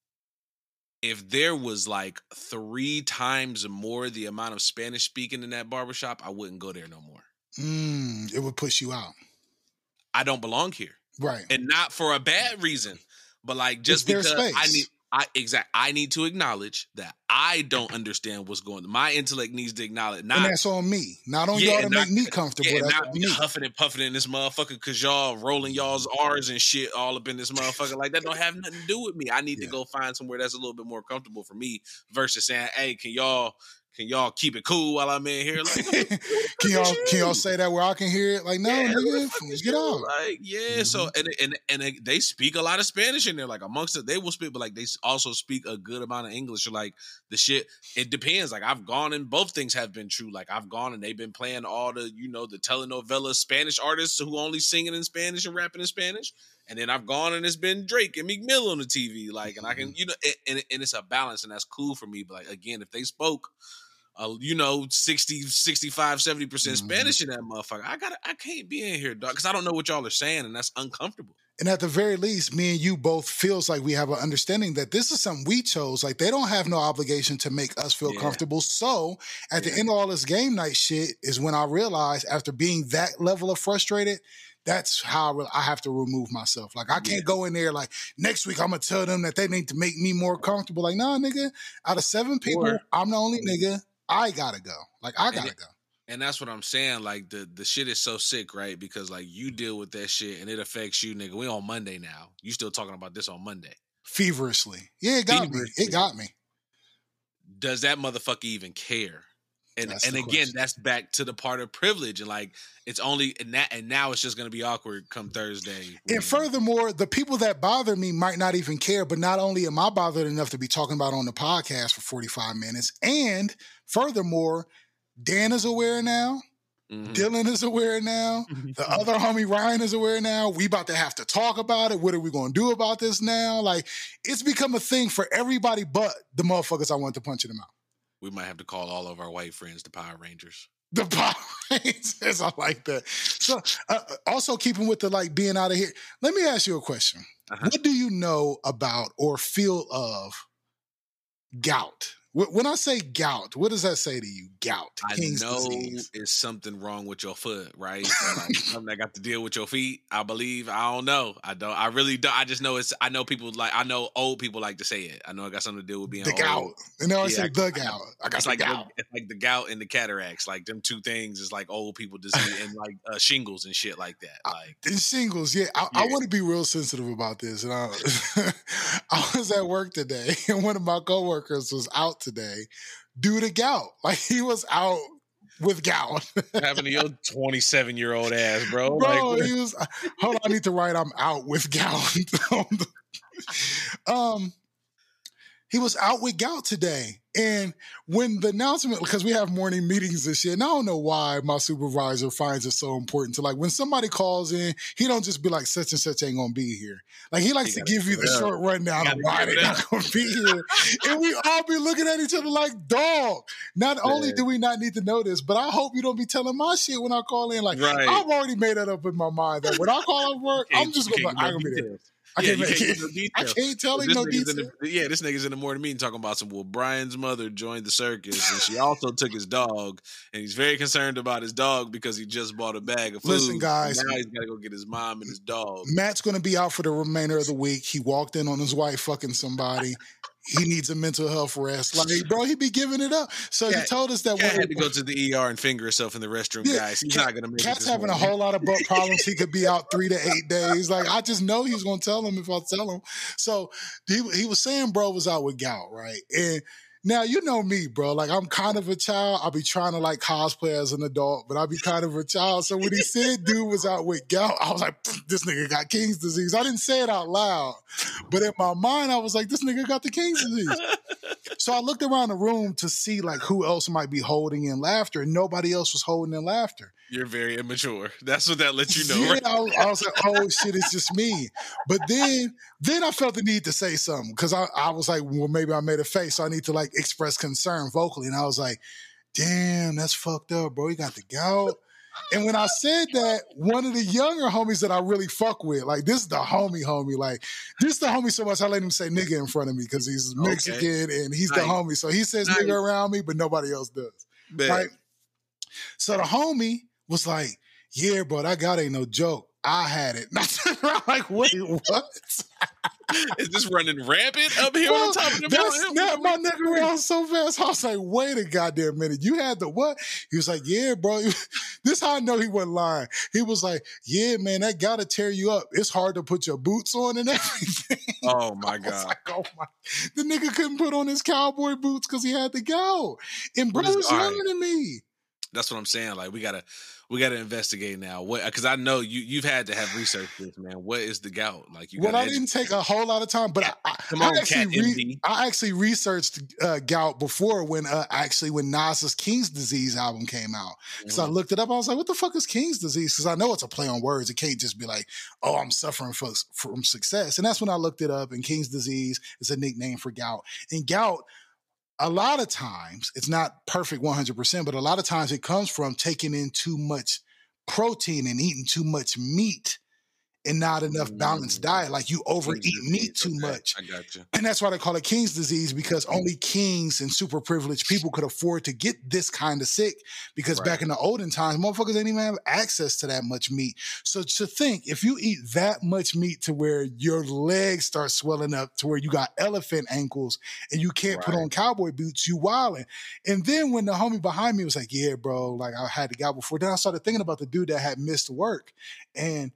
If there was like three times more the amount of Spanish speaking in that barbershop, I wouldn't go there no more. Mm, it would push you out. I don't belong here. Right. And not for a bad reason, but like just because space. I need I exact I need to acknowledge that I don't understand what's going on. My intellect needs to acknowledge. Not, and that's on me. Not on yeah, y'all to not, make me comfortable. Yeah, that's not on be me. huffing and puffing in this motherfucker because y'all rolling y'all's R's and shit all up in this motherfucker. Like, that don't have nothing to do with me. I need yeah. to go find somewhere that's a little bit more comfortable for me versus saying, hey, can y'all Can y'all keep it cool while I'm in here? Like, can y'all can y'all say that where I can hear it? Like, no, yeah, nigga, get out. Like, yeah. Mm-hmm. So and and and they, they speak a lot of Spanish in there. Like, amongst it, they will speak, but like they also speak a good amount of English. Like, the shit, it depends. Like, I've gone and both things have been true. Like, I've gone and they've been playing all the, you know, the telenovela Spanish artists who only singing in Spanish and rapping in Spanish. And then I've gone and it's been Drake and Meek Mill on the T V. Like, and I can, you know, and, and it's a balance and that's cool for me. But like, again, if they spoke, Uh, you know, sixty, sixty-five, seventy percent mm-hmm. Spanish in that motherfucker. I gotta, I can't be in here, dog, because I don't know what y'all are saying, and that's uncomfortable. And at the very least, me and you both feels like we have an understanding that this is something we chose. Like, they don't have no obligation to make us feel yeah. comfortable. So at yeah. the end of all this game night shit is when I realized, after being that level of frustrated, that's how I, re- I have to remove myself. Like, I can't yeah. go in there like, next week I'm going to tell them that they need to make me more comfortable. Like, nah, nigga, out of seven people, or, I'm the only nigga. I got to go. Like, I got to go. And that's what I'm saying. Like, the, the shit is so sick, right? Because, like, you deal with that shit and it affects you, nigga. We on Monday now. You still talking about this on Monday. Feverishly. Yeah, it got Feverishly. me. It got me. Does that motherfucker even care? And that's and again, question. That's back to the part of privilege. And, like, it's only, and, that, and now it's just going to be awkward come Thursday. And furthermore, the people that bother me might not even care. But not only am I bothered enough to be talking about on the podcast for forty-five minutes, and furthermore, Dan is aware now. Mm-hmm. Dylan is aware now. The other homie Ryan is aware now. We about to have to talk about it. What are we going to do about this now? Like, it's become a thing for everybody but the motherfuckers I want to punch in the mouth. We might have to call all of our white friends the Power Rangers. The Power Rangers. I like that. So, uh, also keeping with the, like, being out of here. Let me ask you a question. Uh-huh. What do you know about or feel of gout? When I say gout, what does that say to you? Gout. I King's know disease. It's something wrong with your foot, right? Like, something that got to deal with your feet. I believe. I don't know. I don't. I really don't. I just know it's. I know people like. I know old people like to say it. I know it got something to do with being the old. gout. And they always yeah, say the gout. I got it's the like gout. The, it's like the gout and the cataracts. Like, them two things is like old people disease and like uh, shingles and shit like that. Like uh, and shingles. Yeah, I, yeah. I want to be real sensitive about this. And I, I was at work today, and one of my coworkers was out today. Due to gout. Like, he was out with gout. Having to your twenty-seven year old ass, bro. Bro, like, he was, hold on, I need to write I'm out with gout. um, he was out with gout today. And when the announcement, because we have morning meetings and shit, and I don't know why my supervisor finds it so important to, like, when somebody calls in, he don't just be like, such and such ain't gonna be here. Like, he likes he to give you the short rundown of why they're not gonna be here. And we all be looking at each other like, dog. Not Man. only do we not need to know this, but I hope you don't be telling my shit when I call in. Like, right. I've already made that up in my mind that when I call out work, I'm just gonna, I'm gonna be there. I, yeah, can't, can't, no I can't tell him no details. The, yeah, this nigga's in the morning meeting talking about some, well, Brian's mother joined the circus and she also took his dog, and he's very concerned about his dog because he just bought a bag of food. Listen, guys. Now he's got to go get his mom and his dog. Matt's going to be out for the remainder of the week. He walked in on his wife fucking somebody. He needs a mental health rest. Like, bro, he be giving it up. So Cat, he told us that Cat had to go to the E R and finger himself in the restroom, yeah, guys. He's Cat, not gonna make Cat's it. Cat's having morning. a whole lot of butt problems. He could be out three to eight days. Like, I just know he's gonna tell him if I tell him. So he he was saying bro was out with gout, right? And now, you know me, bro. Like, I'm kind of a child. I'll be trying to, like, cosplay as an adult, but I'll be kind of a child. So when he said dude was out with gout, I was like, this nigga got King's disease. I didn't say it out loud, but in my mind, I was like, this nigga got the King's disease. So I looked around the room to see, like, who else might be holding in laughter, and nobody else was holding in laughter. You're very immature. That's what that lets you know, yeah, right? I, I was like, oh, shit, it's just me. But then then I felt the need to say something because I, I was like, well, maybe I made a face, so I need to, like, express concern vocally. And I was like, damn, that's fucked up, bro. He got the gout. And when I said that, one of the younger homies that I really fuck with, like, this is the homie homie, like, this is the homie so much I let him say nigga in front of me because he's Mexican okay. and he's nice. The homie. So he says nice. Nigga around me, but nobody else does. Man. Right? So the homie was like, yeah, bro, that gout ain't no joke. I had it. And I turned around like, wait, what? Is this running rampant up here well, on top of the that mountain? Snapped my nigga around so fast. I was like, wait a goddamn minute. You had the what? He was like, yeah, bro. This how I know he wasn't lying. He was like, yeah, man, that gotta tear you up. It's hard to put your boots on and everything. Oh, my God. I was like, oh, my. The nigga couldn't put on his cowboy boots because he had the gout. And bro was younger right. than me. That's what I'm saying. Like, we gotta, we gotta investigate now. What? Because I know you, you've had to have researched this, man. What is the gout? Like, you. Well, I didn't take a whole lot of time, but I, I, Come on, I actually, re- I actually researched uh, gout before when uh, actually when Nas's King's Disease album came out. Mm-hmm. So I looked it up. I was like, what the fuck is King's Disease? Because I know it's a play on words. It can't just be like, oh, I'm suffering from, from success. And that's when I looked it up. And King's Disease is a nickname for gout. And gout, a lot of times, it's not perfect one hundred percent, but a lot of times it comes from taking in too much protein and eating too much meat and not enough balanced diet. Like you overeat meat too okay. much. I got you. And that's why they call it King's disease, because only kings and super privileged people could afford to get this kind of sick, because right. back in the olden times, motherfuckers didn't even have access to that much meat. So to think, if you eat that much meat to where your legs start swelling up to where you got elephant ankles and you can't right. put on cowboy boots, you wildin'. And then when the homie behind me was like, yeah, bro, like I had the guy before, then I started thinking about the dude that had missed work. And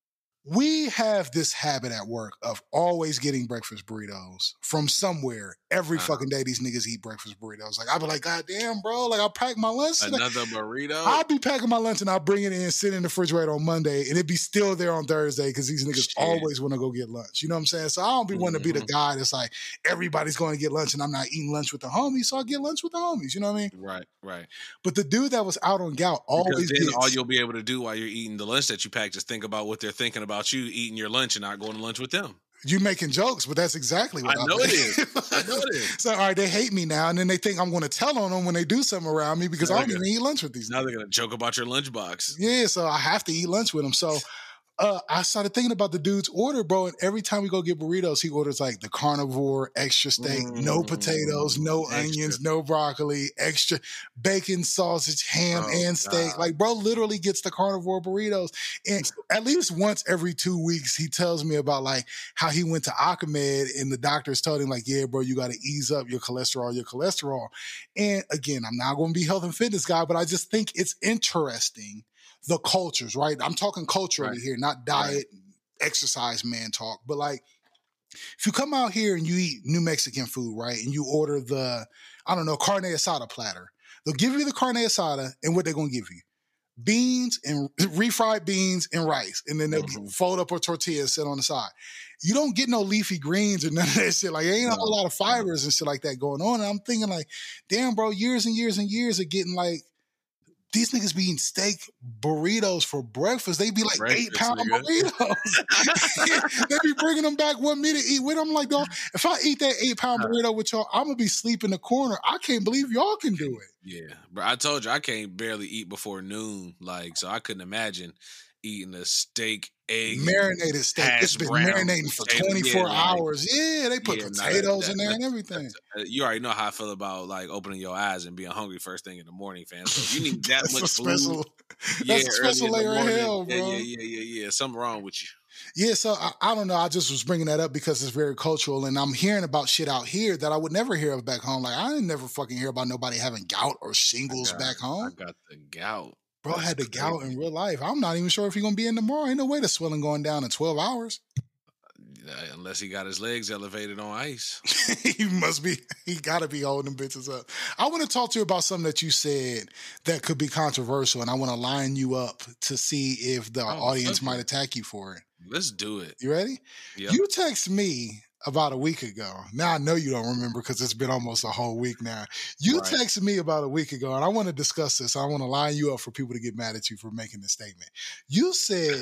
we have this habit at work of always getting breakfast burritos from somewhere. Every uh-huh. fucking day, these niggas eat breakfast burritos. Like, I'll be like, God damn, bro. Like, I'll pack my lunch. Another burrito? I'll be packing my lunch and I'll bring it in, sit in the refrigerator on Monday, and it'd be still there on Thursday because these niggas Shit. always want to go get lunch. You know what I'm saying? So I don't be mm-hmm. wanting to be the guy that's like, everybody's going to get lunch and I'm not eating lunch with the homies, so I get lunch with the homies. You know what I mean? Right, right. But the dude that was out on gout always Because then gets, all you'll be able to do while you're eating the lunch that you packed is think about what they're thinking about you eating your lunch and not going to lunch with them. You making jokes, but that's exactly what I I know it is. I know it is. So, all right, they hate me now, and then they think I'm going to tell on them when they do something around me because now I don't even eat lunch with these. Now they're going to joke about your lunchbox. Yeah, so I have to eat lunch with them. So uh, I started thinking about the dude's order, bro, and every time we go get burritos, he orders like the carnivore, extra steak, mm, no potatoes, no extra. onions, no broccoli, extra bacon, sausage, ham, oh, and steak. God. Like, bro literally gets the carnivore burritos. And at least once every two weeks, he tells me about like how he went to Ahmed and the doctors told him like, yeah, bro, you got to ease up your cholesterol, your cholesterol. And again, I'm not going to be health and fitness guy, but I just think it's interesting. The cultures, right? I'm talking culturally right. here, not diet, right. exercise, man talk. But like, if you come out here and you eat New Mexican food, right? And you order the, I don't know, carne asada platter. They'll give you the carne asada and what they're going to give you? Beans and refried beans and rice. And then they'll mm-hmm. fold up a tortilla and sit on the side. You don't get no leafy greens or none of that shit. Like, there ain't no. a whole lot of fibers and shit like that going on. And I'm thinking like, damn, bro, years and years and years of getting like, these niggas be eating steak burritos for breakfast. They be like breakfast, eight pound nigga. burritos. They be bringing them back one me to eat with. I'm like, dog, if I eat that eight pound burrito with y'all, I'm gonna be sleep in the corner. I can't believe y'all can do it. Yeah, but I told you I can't barely eat before noon. Like, so I couldn't imagine eating a steak, egg, marinated steak. It's been marinating for twenty-four yeah, hours. Like, yeah, they put yeah, potatoes that, in there that, and everything. You already know how I feel about like opening your eyes and being hungry first thing in the morning, fam. So you need that that's much a special, food. That's yeah, a special layer of hell, bro. Yeah, yeah, yeah, yeah, yeah. Something wrong with you. Yeah, so I, I don't know. I just was bringing that up because it's very cultural, and I'm hearing about shit out here that I would never hear of back home. Like I didn't never fucking hear about nobody having gout or shingles got, back home. I got the gout. Bro That's had the crazy. gout in real life. I'm not even sure if he's going to be in tomorrow. Ain't no way the swelling going down in twelve hours. Uh, unless he got his legs elevated on ice. He must be. He got to be holding them bitches up. I want to talk to you about something that you said that could be controversial, and I want to line you up to see if the oh, audience okay. might attack you for it. Let's do it. You ready? Yep. You text me about a week ago. Now I know you don't remember because it's been almost a whole week now. You right. texted me about a week ago, and I want to discuss this. I want to line you up for people to get mad at you for making this statement. You said,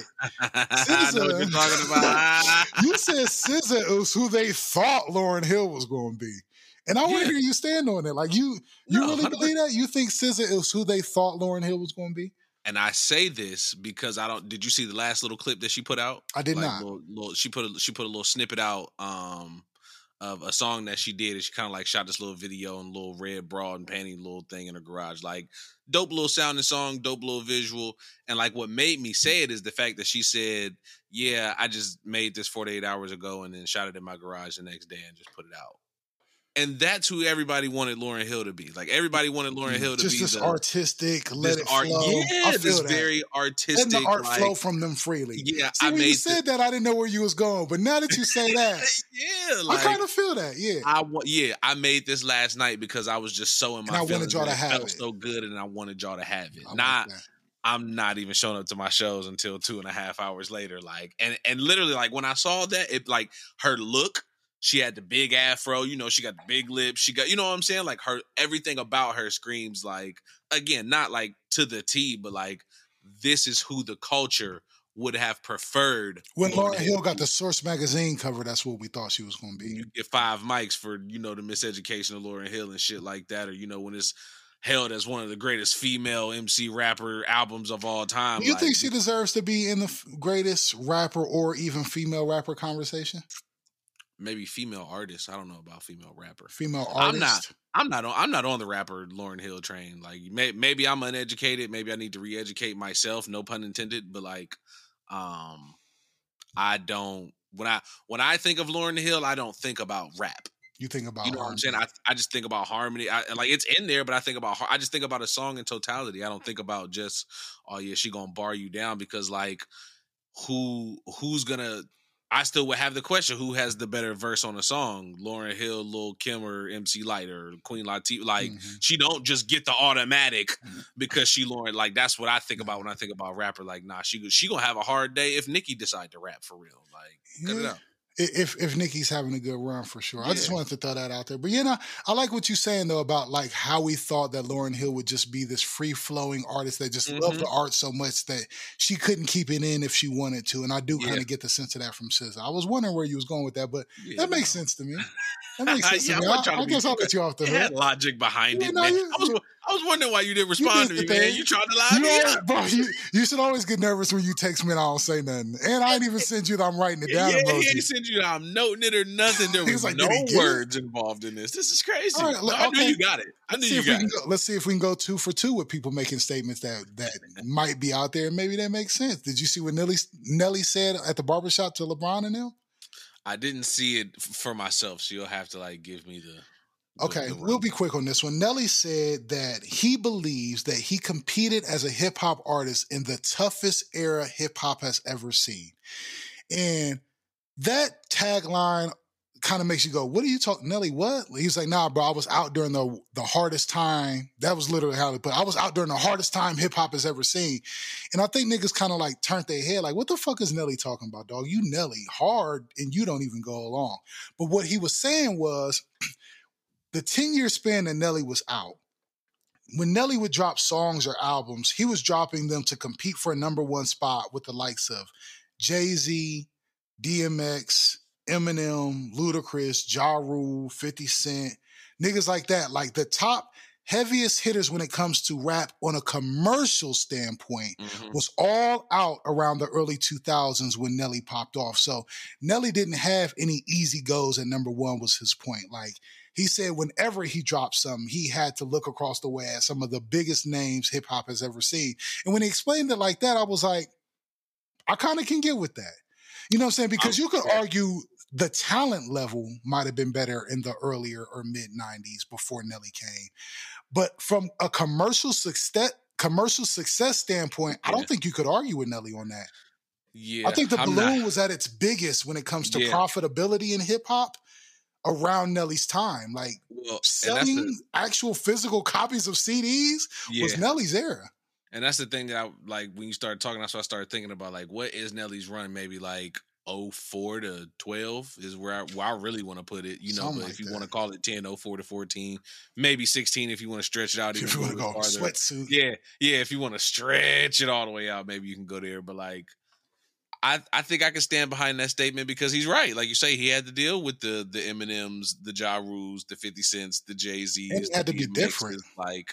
I know what you're talking about. You said S Z A was who they thought Lauryn Hill was going to be. And I want to yeah. hear you stand on it. Like you, you no, really one hundred percent believe that? You think S Z A is who they thought Lauryn Hill was going to be? And I say this because I don't. Did you see the last little clip that she put out? I did like not. Little, little, she put a, she put a little snippet out um, of a song that she did, and she kind of like shot this little video and little red bra and panty little thing in her garage. Like dope little sounding song, dope little visual. And like what made me say it is the fact that she said, "Yeah, I just made this forty-eight hours ago and then shot it in my garage the next day and just put it out." And that's who everybody wanted Lauryn Hill to be. Like everybody wanted Lauryn Hill to just be this the, artistic, let it art, flow. Yeah, this that. very artistic. Let the art like, flow from them freely. Yeah, See, I when made you said the, that, I didn't know where you was going. But now that you say that, yeah, like, I kind of feel that. Yeah, I yeah, I made this last night because I was just so in my and I feelings. wanted y'all to it have felt it. So good, and I wanted y'all to have it. I Not. Like I'm not even showing up to my shows until two and a half hours later. Like, and and literally, like when I saw that, it like her look. She had the big afro, you know, she got the big lips. She got, you know what I'm saying? Like her, everything about her screams like, again, not like to the T, but like, this is who the culture would have preferred. When Lauryn Hill got the Source magazine cover, that's what we thought she was going to be. You get five mics for, you know, the miseducation of Lauryn Hill and shit like that. Or, you know, when it's hailed as one of the greatest female M C rapper albums of all time. Do you like, think she deserves to be in the f- greatest rapper or even female rapper conversation? Maybe female artist. I don't know about female rapper. Female artist. I'm not. I'm not on. I'm not on the rapper Lauryn Hill train. Like may, maybe I'm uneducated. Maybe I need to re-educate myself. No pun intended. But like, um, I don't. When I when I think of Lauryn Hill, I don't think about rap. You think about, you know harmony. What I'm saying? I, I just think about harmony. I, like it's in there, but I think about I just think about a song in totality. I don't think about just, oh yeah, she gonna bar you down, because like who who's gonna? I still would have the question: who has the better verse on a song? Lauryn Hill, Lil' Kim, or M C Lyte, or Queen Latifah? Like mm-hmm. she don't just get the automatic mm-hmm. because she Lauryn. Like that's what I think about when I think about rapper. Like nah, she she gonna have a hard day if Nicki decide to rap for real. Like yeah. cut it out. If if Nicki's having a good run for sure. Yeah. I just wanted to throw that out there. But you know, I like what you're saying though about like how we thought that Lauryn Hill would just be this free flowing artist that just mm-hmm. loved the art so much that she couldn't keep it in if she wanted to. And I do yeah. kind of get the sense of that from S Z A. I was wondering where you was going with that, but yeah, that makes no. sense to me. That makes sense yeah, to me. I, I, I guess I'll let you off the hook. Had logic behind you it, know, man. You, I was I was wondering why you didn't respond you to me, man. You tried to lie to me up. Bro, you, you should always get nervous when you text me and I don't say nothing. And I ain't even send you that I'm writing it down yeah, emoji. He ain't send you that I'm noting it or nothing. There was like, no words it? involved in this. This is crazy. Right, no, I okay. knew you got it. I knew you got it. Go, let's see if we can go two for two with people making statements that, that might be out there and maybe that makes sense. Did you see what Nelly, Nelly said at the barbershop to LeBron and them? I didn't see it for myself, so you'll have to like give me the... Okay, we'll be quick on this one. Nelly said that he believes that he competed as a hip-hop artist in the toughest era hip-hop has ever seen. And that tagline kind of makes you go, what are you talking, Nelly, what? He was like, nah, bro, I was out during the the hardest time. That was literally how he put it. I was out during the hardest time hip-hop has ever seen. And I think niggas kind of like turned their head like, what the fuck is Nelly talking about, dog? You Nelly hard and you don't even go along. But what he was saying was... the ten-year span that Nelly was out, when Nelly would drop songs or albums, he was dropping them to compete for a number one spot with the likes of Jay-Z, D M X, Eminem, Ludacris, Ja Rule, fifty Cent, niggas like that. Like the top heaviest hitters when it comes to rap on a commercial standpoint mm-hmm. was all out around the early two thousands when Nelly popped off. So Nelly didn't have any easy goes at number one was his point. Like, he said whenever he dropped something, he had to look across the way at some of the biggest names hip-hop has ever seen. And when he explained it like that, I was like, I kind of can get with that. You know what I'm saying? Because you could argue the talent level might have been better in the earlier or mid-nineties before Nelly came. But from a commercial success, commercial success standpoint, yeah. I don't think you could argue with Nelly on that. Yeah, I think the I'm balloon not... was at its biggest when it comes to yeah. profitability in hip-hop. Around Nelly's time, like well, selling the, actual physical copies of C Ds yeah. was Nelly's era. And that's the thing that I like when you started talking, that's what I started thinking about, like, what is Nelly's run? Maybe like oh four to twelve is where I, where I really want to put it, you know, Something but like if you want to call it ten, oh four to fourteen, maybe sixteen if you want to stretch it out. If you want to go sweatsuit. Yeah, yeah, if you want to stretch it all the way out, maybe you can go there. But like, I, I think I can stand behind that statement because he's right. Like you say, he had to deal with the the Eminems, the Ja Rules, the fifty Cents, the Jay-Z's. And it had to be different. Like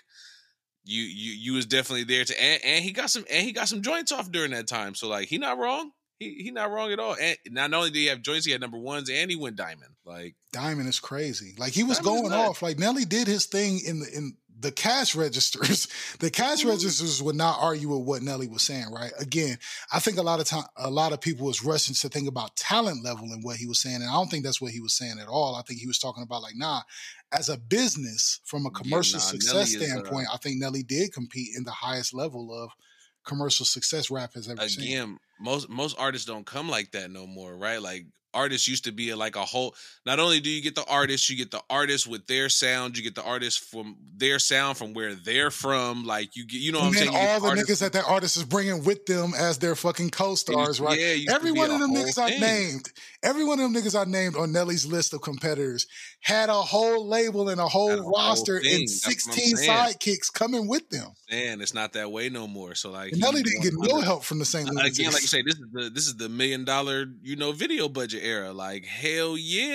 you you you was definitely there to, and, and he got some and he got some joints off during that time. So like he not wrong. He he not wrong at all. And not only did he have joints, he had number ones, and he went diamond. Like diamond is crazy. Like he was Diamond going off. Like Nelly did his thing in the in. The cash registers, the cash registers would not argue with what Nelly was saying, right? Again, I think a lot of time, a lot of people was rushing to think about talent level and what he was saying, and I don't think that's what he was saying at all. I think he was talking about like, nah, as a business, from a commercial yeah, nah, success Nelly standpoint, is, uh, I think Nelly did compete in the highest level of commercial success rap has ever again, seen. Again, most most artists don't come like that no more, right? Like artists used to be like a whole, not only do you get the artist, you get the artist with their sound, you get the artist from their sound from where they're from. Like you get, you know what I'm saying? All the artists. niggas that that artist is bringing with them as their fucking co-stars, right? Yeah, every one of them niggas I named, every one of them niggas I named on Nelly's list of competitors had a whole label and a whole a roster whole and sixteen sidekicks coming with them. Man, it's not that way no more. So like, Nelly didn't get no help from the Saint Louis. Again, like you say, this is the this is the million dollar, you know, video budget era. Like hell yeah,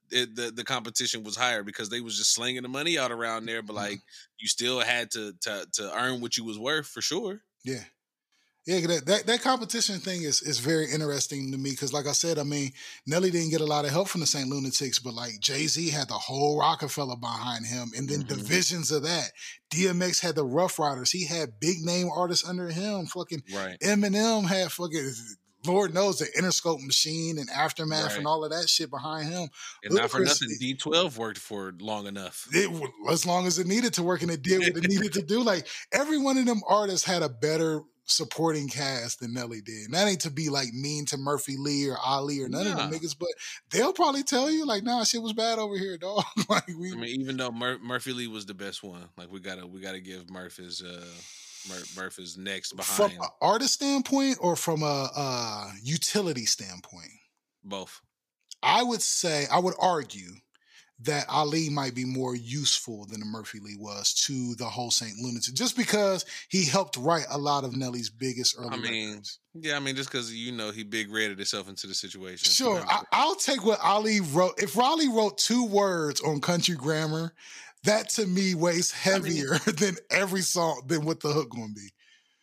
it, the the competition was higher because they was just slinging the money out around there, but like you still had to to to earn what you was worth for sure. Yeah. Yeah, that, that that competition thing is is very interesting to me because, like I said, I mean, Nelly didn't get a lot of help from the Saint Lunatics, but like Jay-Z had the whole Rockefeller behind him, and then mm-hmm. divisions of that. D M X had the Rough Riders. He had big name artists under him. Fucking right. Eminem had fucking Lord knows the Interscope Machine and Aftermath right. and all of that shit behind him. And Ludacris, not for nothing, D twelve worked for long enough. It, as long as it needed to work, and it did what it needed to do. Like every one of them artists had a better supporting cast than Nelly did. And that ain't to be like mean to Murphy Lee or Ali or none nah. of them niggas, but they'll probably tell you like, nah, shit was bad over here, dog. Like we, I mean, even though Mur- Murphy Lee was the best one, like we gotta we gotta give Murph his uh Mur- Murph is next behind. From an artist standpoint or from a uh, utility standpoint? Both. I would say, I would argue that Ali might be more useful than Murphy Lee was to the whole Saint Lunatic, just because he helped write a lot of Nelly's biggest early I mean, records. Yeah, I mean, just because, you know, he big rated himself into the situation. Sure, I, I'll take what Ali wrote. If Raleigh wrote two words on Country Grammar, that to me weighs heavier I mean, than every song, than what the hook gonna be.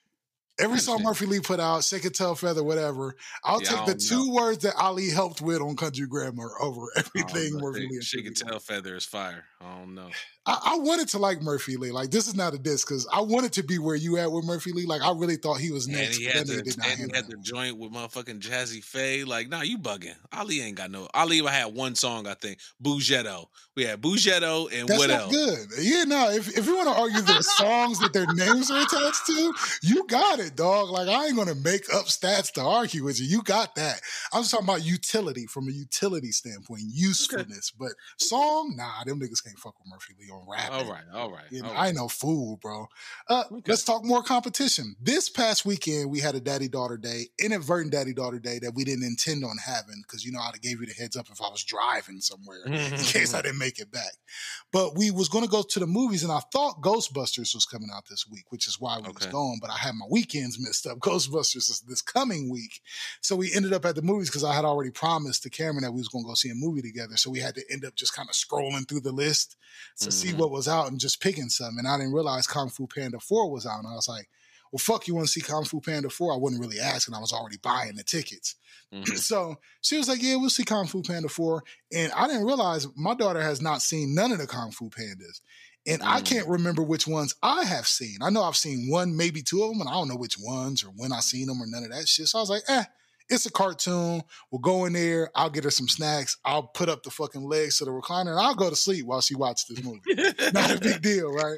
Every song Murphy Lee put out, Shake It Tail Feather, whatever, I'll yeah, take the two know. words that Ali helped with on Country Grammar over everything Murphy Lee. Shake It Tail Feather is fire. I don't know. I, I wanted to like Murphy Lee. Like, this is not a diss, because I wanted to be where you at with Murphy Lee. Like, I really thought he was next. And he had, the, and he had the joint with motherfucking Jazzy Faye. Like, nah, you bugging. Ali ain't got no. Ali had one song, I think. Bougetto. We had Bougetto and That's what not else? Good. Yeah, no, if, if you want to argue the songs that their names are attached to, you got it, dog. Like, I ain't going to make up stats to argue with you. You got that. I'm just talking about utility from a utility standpoint, usefulness. Okay. But song, nah, them niggas can't fuck with Murphy Lee on rap. All right, all right. You know, all right. I ain't no fool, bro. Uh, okay. Let's talk more competition. This past weekend, we had a daddy-daughter day, inadvertent daddy-daughter day that we didn't intend on having because, you know, I'd have gave you the heads up if I was driving somewhere in case I didn't make it back. But we was going to go to the movies, and I thought Ghostbusters was coming out this week, which is why we okay. was going, but I had my weekends messed up. Ghostbusters is this coming week. So we ended up at the movies because I had already promised to Cameron that we was going to go see a movie together. So we had to end up just kind of scrolling through the list to mm-hmm. see what was out and just picking some. And I didn't realize Kung Fu Panda four was out. And I was like, well, fuck, you want to see Kung Fu Panda four? I wasn't really asking. I was already buying the tickets. Mm-hmm. So she was like, yeah, we'll see Kung Fu Panda four. And I didn't realize my daughter has not seen none of the Kung Fu Pandas. And mm. I can't remember which ones I have seen. I know I've seen one, maybe two of them, and I don't know which ones or when I seen them or none of that shit. So I was like, eh, it's a cartoon. We'll go in there. I'll get her some snacks. I'll put up the fucking legs to the recliner, and I'll go to sleep while she watches this movie. Not a big deal, right?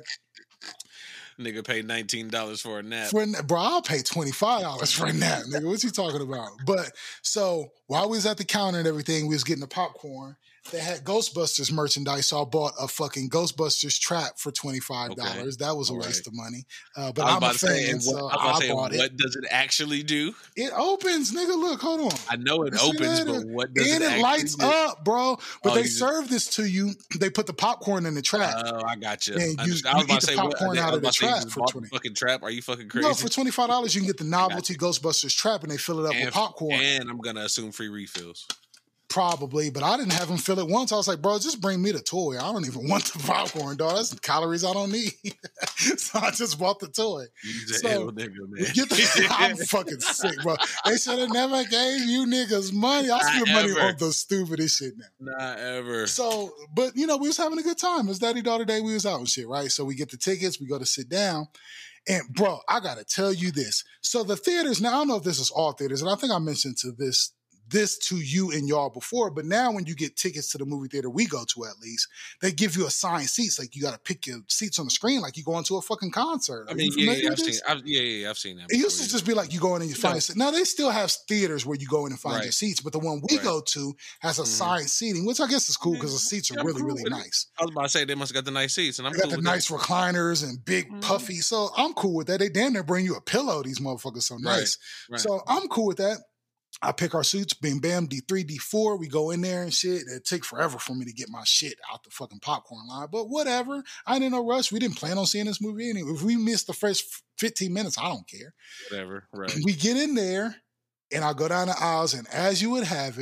Nigga paid nineteen dollars for a nap. For a, bro, I'll pay twenty-five dollars for a nap, nigga. What you talking about? But so while we was at the counter and everything, we was getting the popcorn. They had Ghostbusters merchandise, so I bought a fucking Ghostbusters trap for twenty-five dollars. Okay. That was a All waste right. of money. Uh, but I'm a fan, say, so I, I say, bought it. What does it actually do? It opens, nigga. Look, hold on. I know it opens, but what does and it And it lights do? up, bro. But oh, they serve this to you. They put the popcorn in the trap. Oh, I got you. And you, I, I was you about eat to the say, popcorn what, out of the trap for twenty. Fucking trap? Are you fucking crazy? No, for twenty-five dollars you can get the novelty Ghostbusters trap, and they fill it up and, with popcorn. And I'm gonna assume free refills. Probably, but I didn't have him fill it once. I was like, bro, just bring me the toy. I don't even want the popcorn, dog. That's calories I don't need. So I just bought the toy. You so, ill nigga, man. Get the, I'm fucking sick, bro. They should have never gave you niggas money. I spend money on the stupidest shit now. Not ever. So, but, you know, we was having a good time. It was daddy-daughter day. We was out and shit, right? So we get the tickets. We go to sit down. And, bro, I got to tell you this. So the theaters, now I don't know if this is all theaters, and I think I mentioned to this this to you and y'all before, but now when you get tickets to the movie theater we go to, at least, they give you assigned seats. Like, you got to pick your seats on the screen like you go into a fucking concert. I mean, yeah, yeah, I've seen, I've, yeah, yeah, I've seen that. It used to just be like you go in and you find no. a seat. Now, they still have theaters where you go in and find right. your seats, but the one we right. go to has assigned mm-hmm. seating, which I guess is cool because the seats are yeah, really, cool really nice. I was about to say, they must have got the nice seats, and I'm they cool got the with nice that. recliners and big mm-hmm. puffy, so I'm cool with that. They damn near bring you a pillow, these motherfuckers so nice. Right. Right. So I'm cool with that. I pick our suits, bam, bam, D three, D four. We go in there and shit. It take forever for me to get my shit out the fucking popcorn line, but whatever. I ain't in no rush. We didn't plan on seeing this movie anyway. If we missed the first fifteen minutes, I don't care. Whatever, right. We get in there, and I go down the aisles, and as you would have it,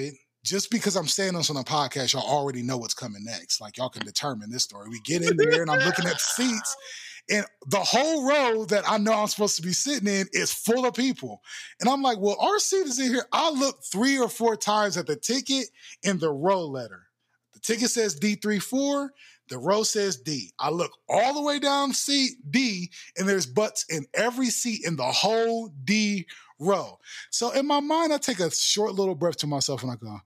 just because I'm saying this on a podcast, y'all already know what's coming next. Like, y'all can determine this story. We get in there, and I'm looking at the seats, and the whole row that I know I'm supposed to be sitting in is full of people. And I'm like, well, our seat is in here. I looked three or four times at the ticket and the row letter. The ticket says D thirty-four. The row says D. I look all the way down seat D, and there's butts in every seat in the whole D row. So in my mind, I take a short little breath to myself and I go,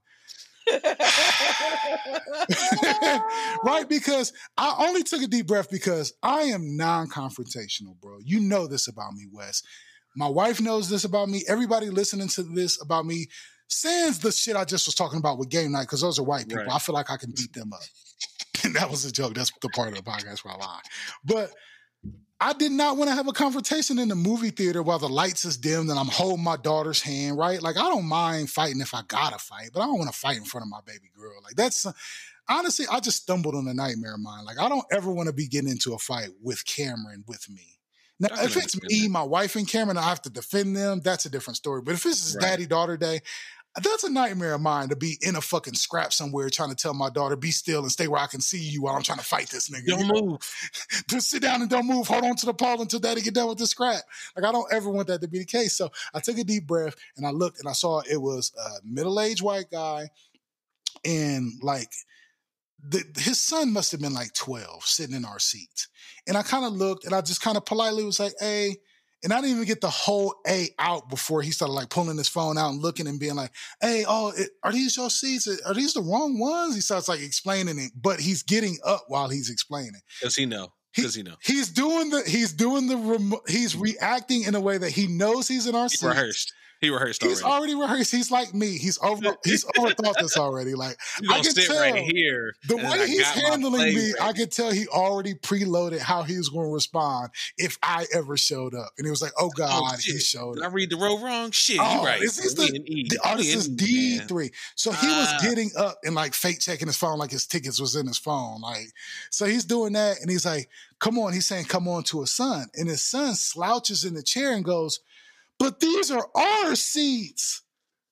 right? Because I only took a deep breath because I am non-confrontational, bro. You know this about me, Wes. My wife knows this about me. Everybody listening to this about me, sans the shit I just was talking about with game night, because those are white people. Right. I feel like I can beat them up. And that was a joke. That's the part of the podcast where I lie. But I did not want to have a confrontation in the movie theater while the lights is dimmed and I'm holding my daughter's hand, right? Like, I don't mind fighting if I gotta fight, but I don't want to fight in front of my baby girl. Like, that's, uh, honestly, I just stumbled on a nightmare of mine. Like, I don't ever want to be getting into a fight with Cameron with me. Now, if it's me, my wife, and Cameron, I have to defend them, that's a different story. But if this is right. daddy-daughter day, that's a nightmare of mine, to be in a fucking scrap somewhere trying to tell my daughter, be still and stay where I can see you while I'm trying to fight this nigga. Don't move. Just sit down and don't move. Hold on to the pole until daddy get done with the scrap. Like, I don't ever want that to be the case. So I took a deep breath and I looked and I saw it was a middle-aged white guy, and like the, his son must have been like twelve sitting in our seats. And I kind of looked and I just kind of politely was like, hey. And I didn't even get the whole A out before he started like pulling his phone out and looking and being like, hey, oh, it, are these your seats? Are these the wrong ones? He starts like explaining it, but he's getting up while he's explaining. Does he know? He, Does he know? He's doing the, he's doing the, remo- he's reacting in a way that he knows he's in our seat. Rehearsed. He rehearsed already. He's already rehearsed. He's like me. He's over. He's overthought this already. Like, I can tell right here, the way he's handling me. Ready. I could tell he already preloaded how he was going to respond if I ever showed up. And he was like, "Oh God, oh, he showed Did up." I read the row wrong? Shit, oh, you right. Is this the, e. the, oh, this is D three. So he uh, was getting up and like fake checking his phone, like his tickets was in his phone. Like, so he's doing that, and he's like, "Come on." He's saying, "Come on" to his son, and his son slouches in the chair and goes, "But these are our seats."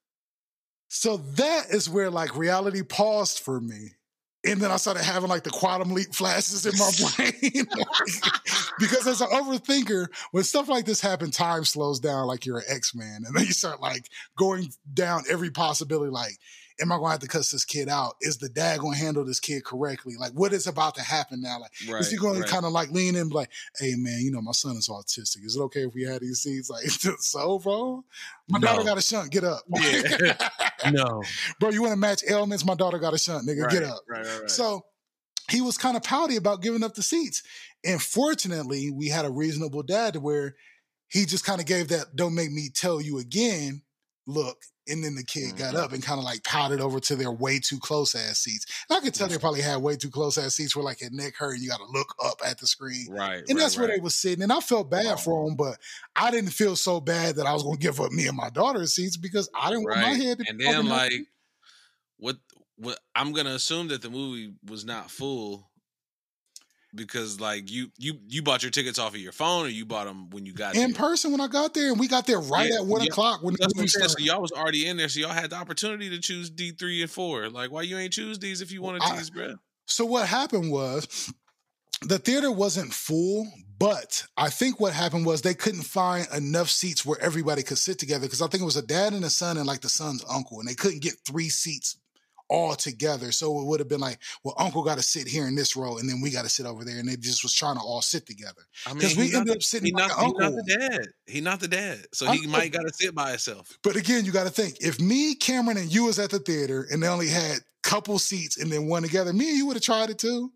So that is where like reality paused for me. And then I started having like the quantum leap flashes in my brain. Because as an overthinker, when stuff like this happens, time slows down like you're an X-Man. And then you start like going down every possibility, like, am I going to have to cuss this kid out? Is the dad going to handle this kid correctly? Like, what is about to happen now? Like, right, is he going right. to kind of like lean in, like, hey, man, you know, my son is autistic. Is it okay if we had these seats? Like, so, bro, my no. daughter got a shunt. Get up. Yeah. No. Bro, you want to match ailments? My daughter got a shunt, nigga. Right, Get up. Right, right, right. So he was kind of pouty about giving up the seats. And fortunately, we had a reasonable dad to where he just kind of gave that don't make me tell you again look. And then the kid mm-hmm. got up and kind of like pouted over to their way too close ass seats. And I could tell they probably had way too close ass seats where like your neck hurt and you got to look up at the screen. Right. And right, that's where right. they was sitting. And I felt bad oh. for them, but I didn't feel so bad that I was going to give up me and my daughter's seats because I didn't right. want my head to And then like, what, what, I'm going to assume that the movie was not full. Because like you you you bought your tickets off of your phone, or you bought them when you got in there? person when I got there, and we got there right yeah, at one yeah. o'clock when That's the movie started. So y'all was already in there, so y'all had the opportunity to choose D three and four. Like, why you ain't choose these if you wanted I, these, bro? So what happened was the theater wasn't full, but I think what happened was they couldn't find enough seats where everybody could sit together. Because I think it was a dad and a son and like the son's uncle, and they couldn't get three seats all together. So it would have been like, well, uncle got to sit here in this row and then we got to sit over there. And they just was trying to all sit together. Because I mean, we ended up sitting by not, uncle. He not the dad. He not the dad. So he I'm, might got to sit by himself. But again, you got to think, if me, Cameron, and you was at the theater and they only had couple seats and then one together, me and you would have tried it too.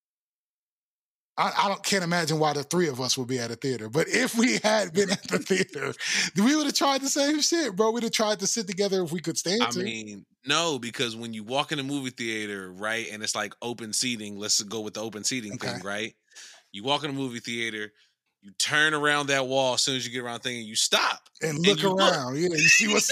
I, I don't can't imagine why the three of us would be at a theater. But if we had been at the theater, we would have tried the same shit, bro. We'd have tried to sit together if we could stand I to. mean, no, because when you walk in a movie theater, right, and it's like open seating, let's go with the open seating okay. thing, right? You walk in a movie theater, you turn around that wall as soon as you get around thing and you stop. And look and around. Look. Yeah, you see what's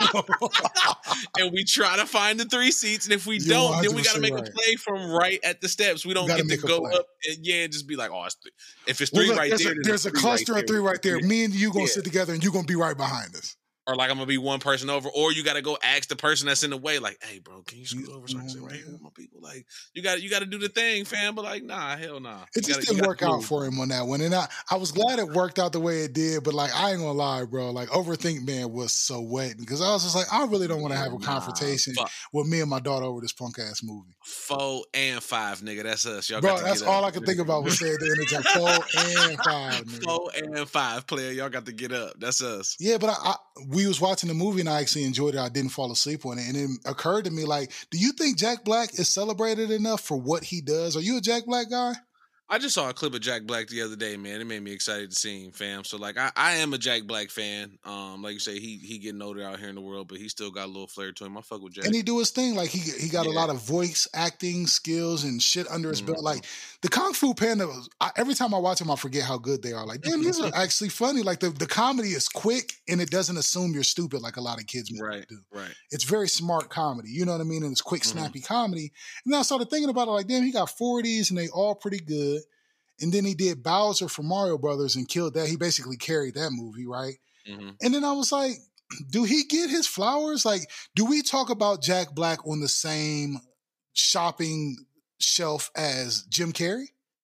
And we try to find the three seats. And if we You're don't, then we got to make right. a play from right at the steps. We don't get to go up and yeah, and just be like, oh, it's th- if it's three well, look, right there's there. A, there's a cluster right of three right there. Yeah. Me and you going to yeah. sit together and you're going to be right behind us. or like I'm gonna be one person over, or you got to go ask the person that's in the way, like, "Hey, bro, can you scoot over so I can sit right here with my people?" Like, you got you got to do the thing, fam. But like, nah, hell nah. It you just gotta, didn't work out for him on that one, and I I was glad it worked out the way it did. But like, I ain't gonna lie, bro. Like, Overthink Man was so wet because I was just like, I really don't want to have a confrontation nah, with me and my daughter over this punk ass movie. Four and five, nigga. That's us, y'all. Bro, got to that's get all up. I could think about was saying the end of time. Four and five, nigga. Four and five, player. Y'all got to get up. That's us. Yeah, but I, I we was watching the movie and I actually enjoyed it. I didn't fall asleep on it, and it occurred to me like, do you think Jack Black is celebrated enough for what he does? Are you a Jack Black guy? I just saw a clip of Jack Black the other day, man. It made me excited to see him, fam. So, like, I, I am a Jack Black fan. Um, like you say, he he getting older out here in the world, but he still got a little flair to him. I fuck with Jack. And he do his thing. Like, he he got yeah. a lot of voice acting skills and shit under his mm-hmm. belt. Like, the Kung Fu Panda, was, I, every time I watch them, I forget how good they are. Like, damn, these are actually funny. Like, the, the comedy is quick, and it doesn't assume you're stupid like a lot of kids right, do. Right. It's very smart comedy. You know what I mean? And it's quick, mm-hmm. snappy comedy. And then I started thinking about it like, damn, he got forties, and they all pretty good. And then he did Bowser for Mario Brothers and killed that. He basically carried that movie, right? Mm-hmm. And then I was like, do he get his flowers? Like, do we talk about Jack Black on the same shopping shelf as Jim Carrey?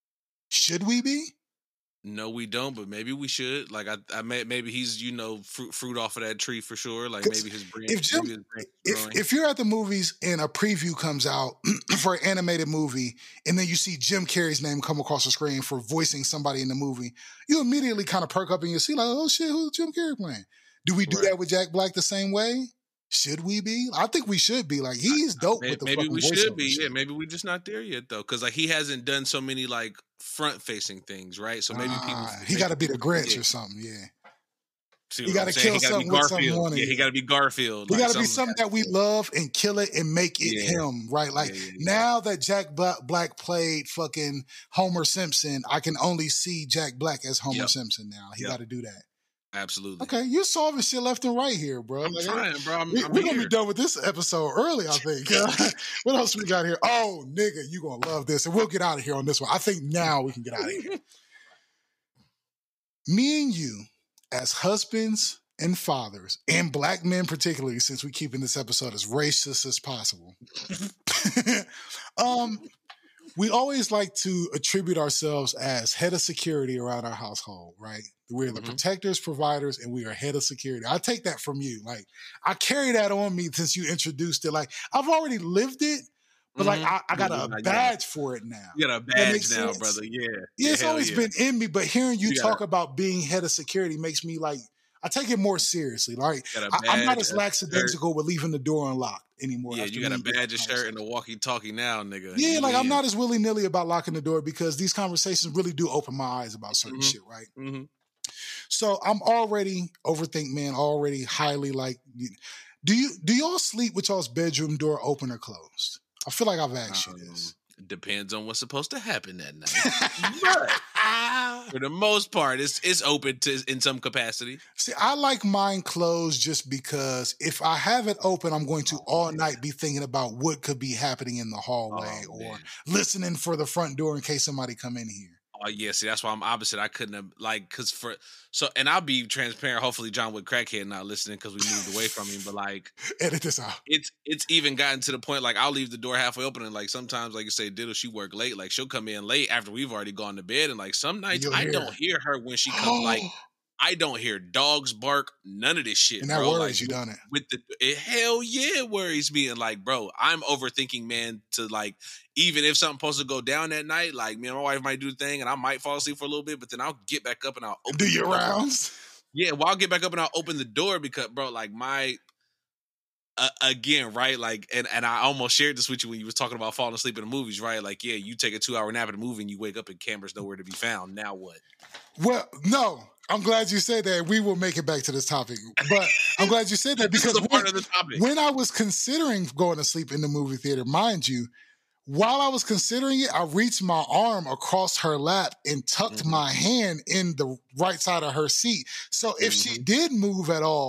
Should we be? No, we don't, but maybe we should. Like, I, I may, maybe he's, you know, fruit, fruit off of that tree for sure. Like, maybe his brain. If, Jim, his brain if, if you're at the movies and a preview comes out for an animated movie, and then you see Jim Carrey's name come across the screen for voicing somebody in the movie, you immediately kind of perk up in your seat, like, oh shit, who's Jim Carrey playing? Do we do right. that with Jack Black the same way? Should we be? I think we should be. Like, he's dope maybe, with the maybe fucking we should be. shit. Yeah, maybe we're just not there yet though, because like he hasn't done so many like front facing things, right? So maybe uh, people he got to be the Grinch or something. Yeah, See he got to kill something with someone. Yeah, he got to be Garfield. He like got to be something that we love and kill it and make it yeah. him, right? Like yeah, yeah, yeah. now that Jack Black played fucking Homer Simpson, I can only see Jack Black as Homer yep. Simpson now. He yep. got to do that. Absolutely. Okay, you're solving shit left and right here, bro. I'm like, trying, bro. I'm, we, I'm we're going to be done with this episode early, I think. What else we got here? Oh, nigga, you're going to love this. And we'll get out of here on this one. I think now we can get out of here. Me and you, as husbands and fathers, and black men particularly, since we're keeping this episode as racist as possible, um, we always like to attribute ourselves as head of security around our household, right? We're the mm-hmm. protectors, providers, and we are head of security. I take that from you. Like, I carry that on me since you introduced it. Like, I've already lived it, but mm-hmm. like, I, I got a yeah, badge yeah. for it now. You got a badge now, sense? Brother. Yeah. Yeah, it's yeah, always yeah. been in me, but hearing you, you talk gotta, about being head of security makes me like, I take it more seriously. Like, I, I'm not as lackadaisical with leaving the door unlocked anymore. Yeah, you got a badge, a shirt, and a walkie-talkie now, nigga. Yeah, you like in. I'm not as willy-nilly about locking the door because these conversations really do open my eyes about certain mm-hmm. shit, right? Mm-hmm. So I'm already overthink man, already highly like. Do you do y'all sleep with y'all's bedroom door open or closed? I feel like I've asked um, you this. It depends on what's supposed to happen that night. But for the most part, it's it's open to in some capacity. See, I like mine closed just because if I have it open, I'm going to oh, all man. night be thinking about what could be happening in the hallway oh, or man. listening for the front door in case somebody come in here. Oh yeah, see that's why I'm opposite. I couldn't have like because for so and I'll be transparent. Hopefully, John Wood Crackhead not listening because we moved away from him. But like, edit this out. It's it's even gotten to the point like I'll leave the door halfway open and like sometimes like you say, Diddle she work late. Like she'll come in late after we've already gone to bed and like some nights You'll I hear. don't hear her when she comes. Like I don't hear dogs bark, none of this shit. And that bro. worries like, you, done it. With the it, hell yeah, it worries me. And like, bro, I'm overthinking, man. To like, even if something's supposed to go down that night, like me and my wife might do the thing, and I might fall asleep for a little bit, but then I'll get back up and I'll open do your rounds. Yeah, well, I'll get back up and I'll open the door because, bro, like my. Uh, again, right? Like, and, and I almost shared this with you when you was talking about falling asleep in the movies, right? Like, yeah, you take a two hour nap in a movie and you wake up and camera's nowhere to be found. Now what? Well, no, I'm glad you said that. We will make it back to this topic, but I'm glad you said that because this is a when, part of the topic. when I was considering going to sleep in the movie theater, mind you, while I was considering it, I reached my arm across her lap and tucked mm-hmm. my hand in the right side of her seat. So if mm-hmm. she did move at all,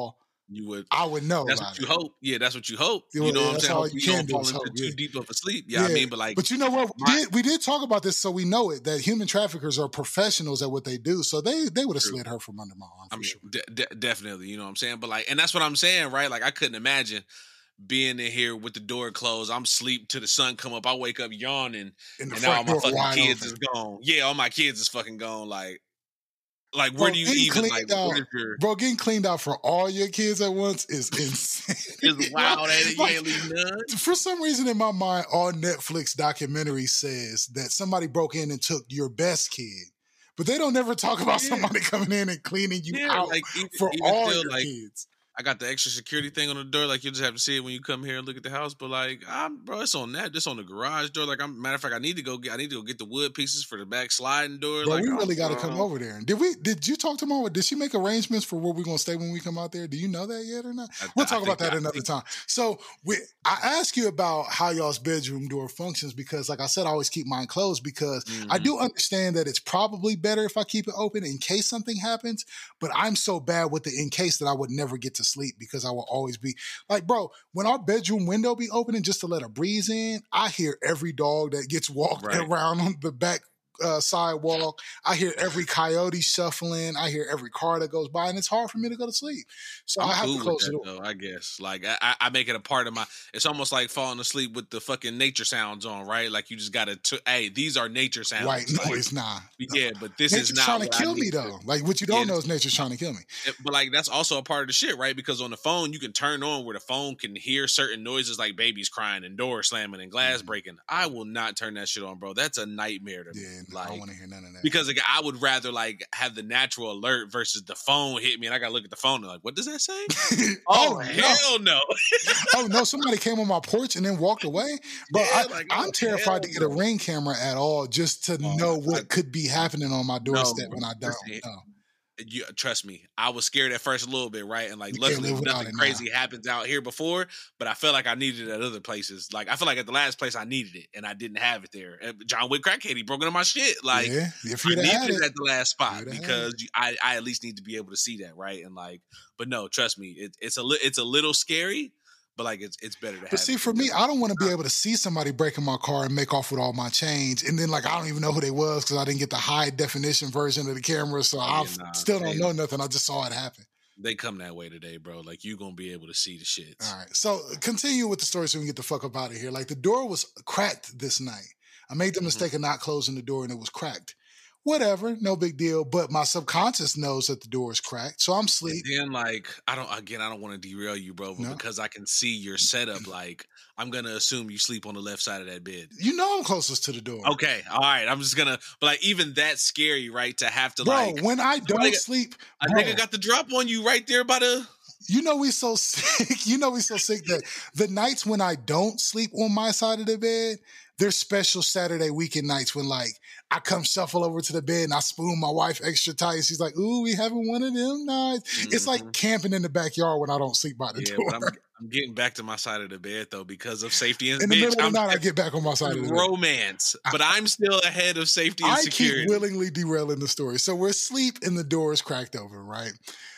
You would. I would know. That's what you it. hope. Yeah, that's what you hope. You, you know yeah, what I'm saying? Hope you, you don't do fall into hope, too yeah. deep of a sleep. Yeah, yeah, I mean, but like, but you know what? My, we, did, we did talk about this, so we know it that human traffickers are professionals at what they do. So they they would have slid her from under my arm. For I mean, sure. de- de- definitely. You know what I'm saying? But like, and that's what I'm saying, right? Like, I couldn't imagine being in here with the door closed. I'm asleep till the sun come up. I wake up yawning, and now all my fucking kids open. is gone. Yeah, all my kids is fucking gone. Like. Like, where bro, do you even, like, out, what is your... Bro, getting cleaned out for all your kids at once is insane. It's wild, ain't it? You ain't leave none. For some reason in my mind, all Netflix documentary says that somebody broke in and took your best kid. But they don't ever talk about yeah. somebody coming in and cleaning you yeah, out like, even, for even all still, your like, kids. I got the extra security thing on the door. Like, you just have to see it when you come here and look at the house. But like, I'm, bro, it's on that. Just on the garage door. Like, I'm matter of fact, I need to go get. I need to go get the wood pieces for the back sliding door. Bro, like, we really got to come over there. Did we? Did you talk to Mama? Did she make arrangements for where we're gonna stay when we come out there? Do you know that yet or not? I, we'll talk about that, that another time. So we, I ask you about how y'all's bedroom door functions because, like I said, I always keep mine closed because mm-hmm. I do understand that it's probably better if I keep it open in case something happens. But I'm so bad with the in case that I would never get to sleep because I will always be like, bro, when our bedroom window be opening just to let a breeze in, I hear every dog that gets walked right. around on the back uh, sidewalk. I hear every coyote shuffling. I hear every car that goes by, and it's hard for me to go to sleep. So I'm I have cool to close that, the door. Though, I guess. Like I, I make it a part of my. It's almost like falling asleep with the fucking nature sounds on, right? Like you just gotta. T- hey, these are nature sounds. Right? No, like, it's not. Yeah, but this nature's is not trying to kill me though. To. Like what you don't yeah, know is nature's trying to kill me. But like that's also a part of the shit, right? Because on the phone you can turn on where the phone can hear certain noises like babies crying and doors slamming and glass mm-hmm. breaking. I will not turn that shit on, bro. That's a nightmare to yeah, me. No, like, I don't want to hear none of that. Because like, I would rather like have the natural alert versus the phone hit me and I gotta look at the phone and like, what does that say? oh, oh hell no! oh no! Somebody came on my porch and then walked away. But yeah, I, like, I'm oh, terrified to get no. a Ring camera at all, just to oh, know what I, could be happening on my doorstep no, when I don't know. You trust me, I was scared at first a little bit, right? And like, you luckily nothing crazy now. happens out here before, but I felt like I needed it at other places. Like, I feel like at the last place I needed it, and I didn't have it there. And John Wick crackhead, he broke into my shit. Like, yeah, if I needed it, it at the last spot because I, I at least need to be able to see that, right? And like, but no, trust me, it, it's a li- it's a little scary. But like it's it's better to have. But see, for me, I don't want to be able to see somebody break in my car and make off with all my change, and then like I don't even know who they was because I didn't get the high definition version of the camera, so I yeah, nah, still don't they, know nothing. I just saw it happen. They come that way today, bro. Like you gonna be able to see the shits. All right, so continue with the story so we can get the fuck up out of here. Like the door was cracked this night. I made the mistake mm-hmm. of not closing the door, and it was cracked. Whatever, no big deal. But my subconscious knows that the door is cracked, so I'm asleep. And then, like, I don't. Again, I don't want to derail you, bro, but no. because I can see your setup, like, I'm gonna assume you sleep on the left side of that bed. You know, I'm closest to the door. Okay, all right. I'm just gonna, but like, even that's scary, right? To have to, bro, like, when I don't like, sleep, I think I got the drop on you right there by the. You know we so sick. You know we so sick that the nights when I don't sleep on my side of the bed, there's special Saturday weekend nights when like I come shuffle over to the bed and I spoon my wife extra tight. And she's like, "Ooh, we having one of them nights." Mm-hmm. It's like camping in the backyard when I don't sleep by the yeah, door. But I'm, I'm getting back to my side of the bed though because of safety and in the bitch, middle of the I'm, night. I get back on my side of the bed. Romance, but I, I'm still ahead of safety and I security. I keep willingly derailing the story. So we're asleep and the door is cracked open, right?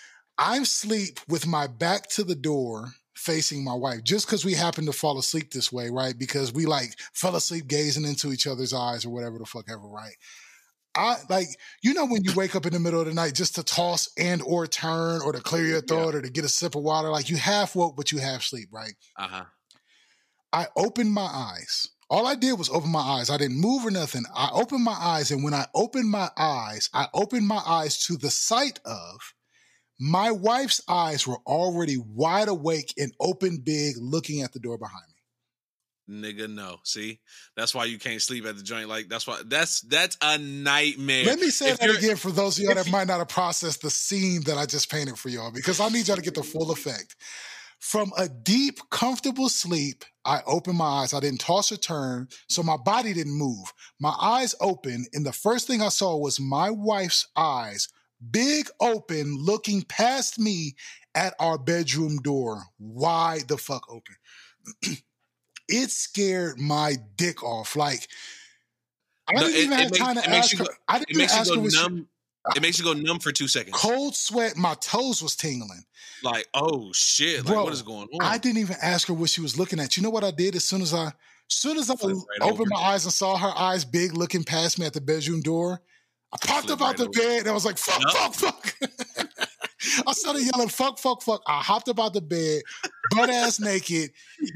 I'm asleep with my back to the door facing my wife just because we happen to fall asleep this way, right? Because we like fell asleep gazing into each other's eyes or whatever the fuck ever, right? I like, you know, when you wake up in the middle of the night just to toss and or turn or to clear your throat yeah. or to get a sip of water, like you half woke, but you half sleep, right? Uh-huh. I opened my eyes. All I did was open my eyes. I didn't move or nothing. I opened my eyes. And when I opened my eyes, I opened my eyes to the sight of my wife's eyes were already wide awake and open big looking at the door behind me. Nigga, no. See? That's why you can't sleep at the joint. Like, that's why, that's that's a nightmare. Let me say if that again for those of y'all that you, might not have processed the scene that I just painted for y'all, because I need y'all to get the full effect. From a deep, comfortable sleep, I opened my eyes. I didn't toss or turn, so my body didn't move. My eyes opened, and the first thing I saw was my wife's eyes big open, looking past me at our bedroom door, wide the fuck open. It scared my dick off. Like, I no, didn't it, even have time to ask her. Go, I didn't even ask her. What she, It makes you go numb for two seconds. Cold sweat. My toes was tingling. Like, oh shit! Like, Bro, what is going on? I didn't even ask her what she was looking at. You know what I did? As soon as I, as soon as I right opened over. my eyes and saw her eyes big looking past me at the bedroom door, I popped Flip up out right the over. bed and I was like, "Fuck, yep. fuck, fuck!" I started yelling, "Fuck, fuck, fuck!" I hopped up out the bed, butt ass naked,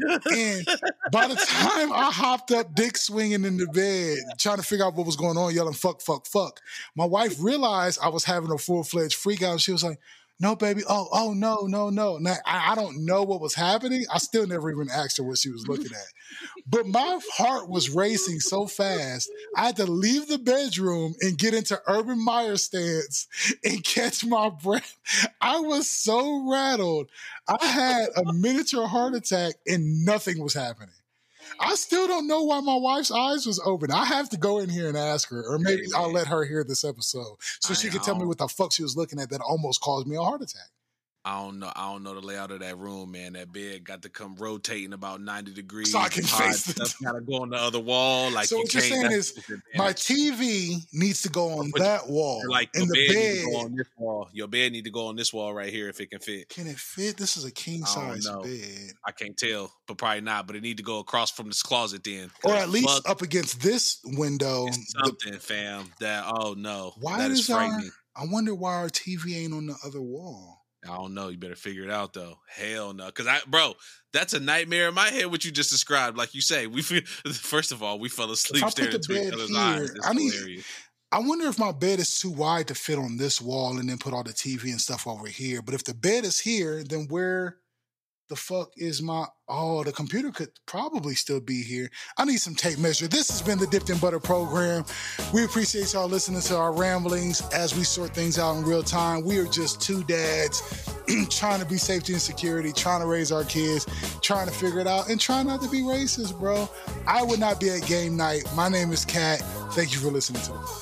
and by the time I hopped up, dick swinging in the bed, trying to figure out what was going on, yelling, "Fuck, fuck, fuck!" My wife realized I was having a full fledged freak out, and she was like, "No, baby. Oh, oh, no, no, no." Now, I, I don't know what was happening. I still never even asked her what she was looking at. But my heart was racing so fast, I had to leave the bedroom and get into Urban Meyer stance and catch my breath. I was so rattled. I had a miniature heart attack and nothing was happening. I still don't know why my wife's eyes was open. I have to go in here and ask her, or maybe I'll let her hear this episode so I she can tell me what the fuck she was looking at that almost caused me a heart attack. I don't know. I don't know the layout of that room, man. That bed got to come rotating about ninety degrees. So I can face the stuff. Got to go on the other wall. Like so you what you're saying is my T V needs to go on that wall. Like and the bed, bed need to go on this wall. Your bed need to go on this wall right here if it can fit. Can it fit? This is a king size bed. I can't tell, but probably not. But it need to go across from this closet then, or at least fuck, up against this window. Something, the, fam. That oh no. Why that is is frightening. Our, I wonder why our T V ain't on the other wall. I don't know. You better figure it out though. Hell no, because I, bro, that's a nightmare in my head. What you just described, like you say, we feel, first of all we fell asleep staring into each other's eyes. It's I need. Hilarious. I wonder if my bed is too wide to fit on this wall and then put all the T V and stuff over here. But if the bed is here, then where the fuck is my? Oh, the computer could probably still be here. I need some tape measure. This has been the Dipped in Butter program. We appreciate y'all listening to our ramblings as we sort things out in real time. We are just two dads trying to be safety and security, trying to raise our kids, trying to figure it out, and trying not to be racist, bro. I would not be at game night. My name is Kat. Thank you for listening to us.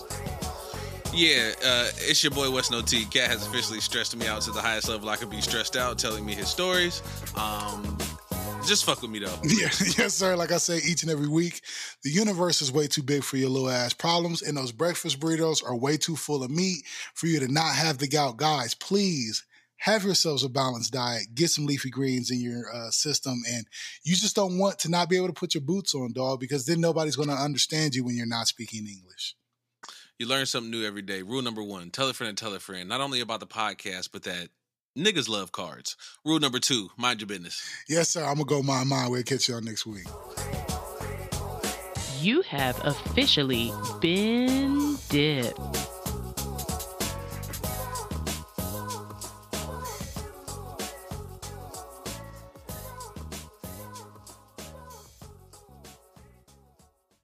Yeah, uh, it's your boy West No T. Kat has officially stressed me out to the highest level I could be stressed out, telling me his stories. Um, just fuck with me though. Yeah, yes, sir. Like I say each and every week, the universe is way too big for your little ass problems, and those breakfast burritos are way too full of meat for you to not have the gout. Guys, please have yourselves a balanced diet. Get some leafy greens in your uh, system, and you just don't want to not be able to put your boots on, dog, because then nobody's going to understand you when you're not speaking English. You learn something new every day. Rule number one, tell a friend and tell a friend. Not only about the podcast, but that niggas love cards. Rule number two, mind your business. Yes, sir. I'm going to go mind mine. We'll catch y'all next week. You have officially been dipped.